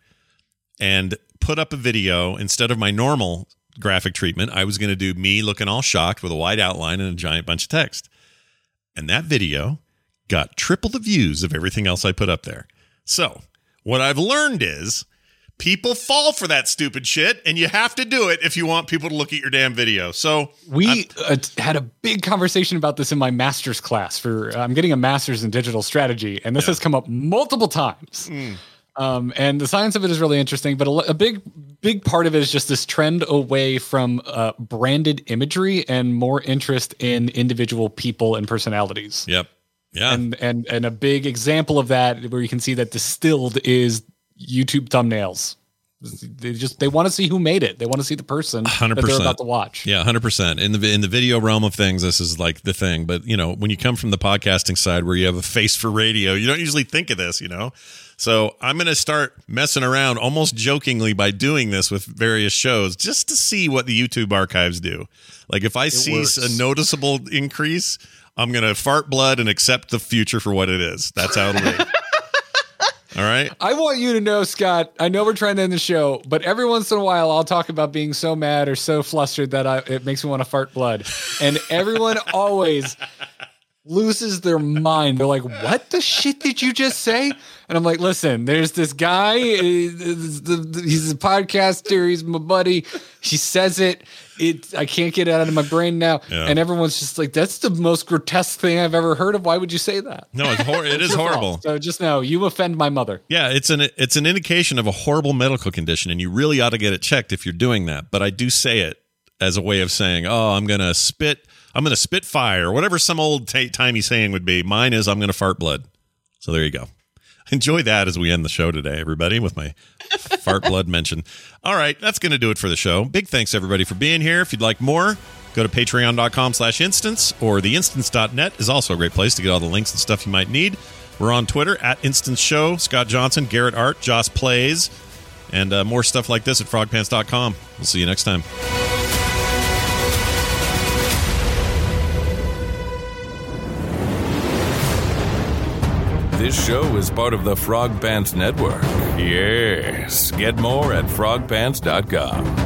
and put up a video instead of my normal graphic treatment. I was going to do me looking all shocked with a white outline and a giant bunch of text. And that video got triple the views of everything else I put up there. So what I've learned is people fall for that stupid shit, and you have to do it if you want people to look at your damn video. So we uh, had a big conversation about this in my master's class. For uh, I'm getting a master's in digital strategy, and this yeah. has come up multiple times. Mm. Um, and the science of it is really interesting, but a, a big, big part of it is just this trend away from uh, branded imagery and more interest in individual people and personalities. Yep. Yeah. And and and a big example of that, where you can see that distilled, is YouTube thumbnails. They just they want to see who made it. They want to see the person one hundred percent that they're about to watch. Yeah, one hundred percent. In the in the video realm of things, this is like the thing. But, you know, when you come from the podcasting side where you have a face for radio, you don't usually think of this, you know. So I'm going to start messing around almost jokingly by doing this with various shows just to see what the YouTube archives do. Like if I it see works. a noticeable increase, I'm going to fart blood and accept the future for what it is. That's how it'll be. All right. I want you to know, Scott, I know we're trying to end the show, but every once in a while I'll talk about being so mad or so flustered that I, it makes me want to fart blood. And everyone always loses their mind. They're like, what the shit did you just say? And I'm like, listen, there's this guy. He's a podcaster. He's my buddy. He says it. It I can't get it out of my brain now. Yeah. And everyone's just like, that's the most grotesque thing I've ever heard of. Why would you say that? No, it's hor- it is horrible. Fault. So just know you offend my mother. Yeah, it's an it's an indication of a horrible medical condition, and you really ought to get it checked if you're doing that. But I do say it as a way of saying, oh, I'm going to spit, I'm going to spit fire, or whatever some old t- timey saying would be. Mine is I'm going to fart blood. So there you go. Enjoy that as we end the show today, everybody, with my fart blood mention. All right, that's going to do it for the show. Big thanks, everybody, for being here. If you'd like more, go to patreon.com slash instance, or the instance dot net is also a great place to get all the links and stuff you might need. We're on Twitter, at Instance Show, Scott Johnson, Garrett Art, Joss Plays, and uh, more stuff like this at frog pants dot com. We'll see you next time. This show is part of the Frog Pants Network. Yes. Get more at frog pants dot com.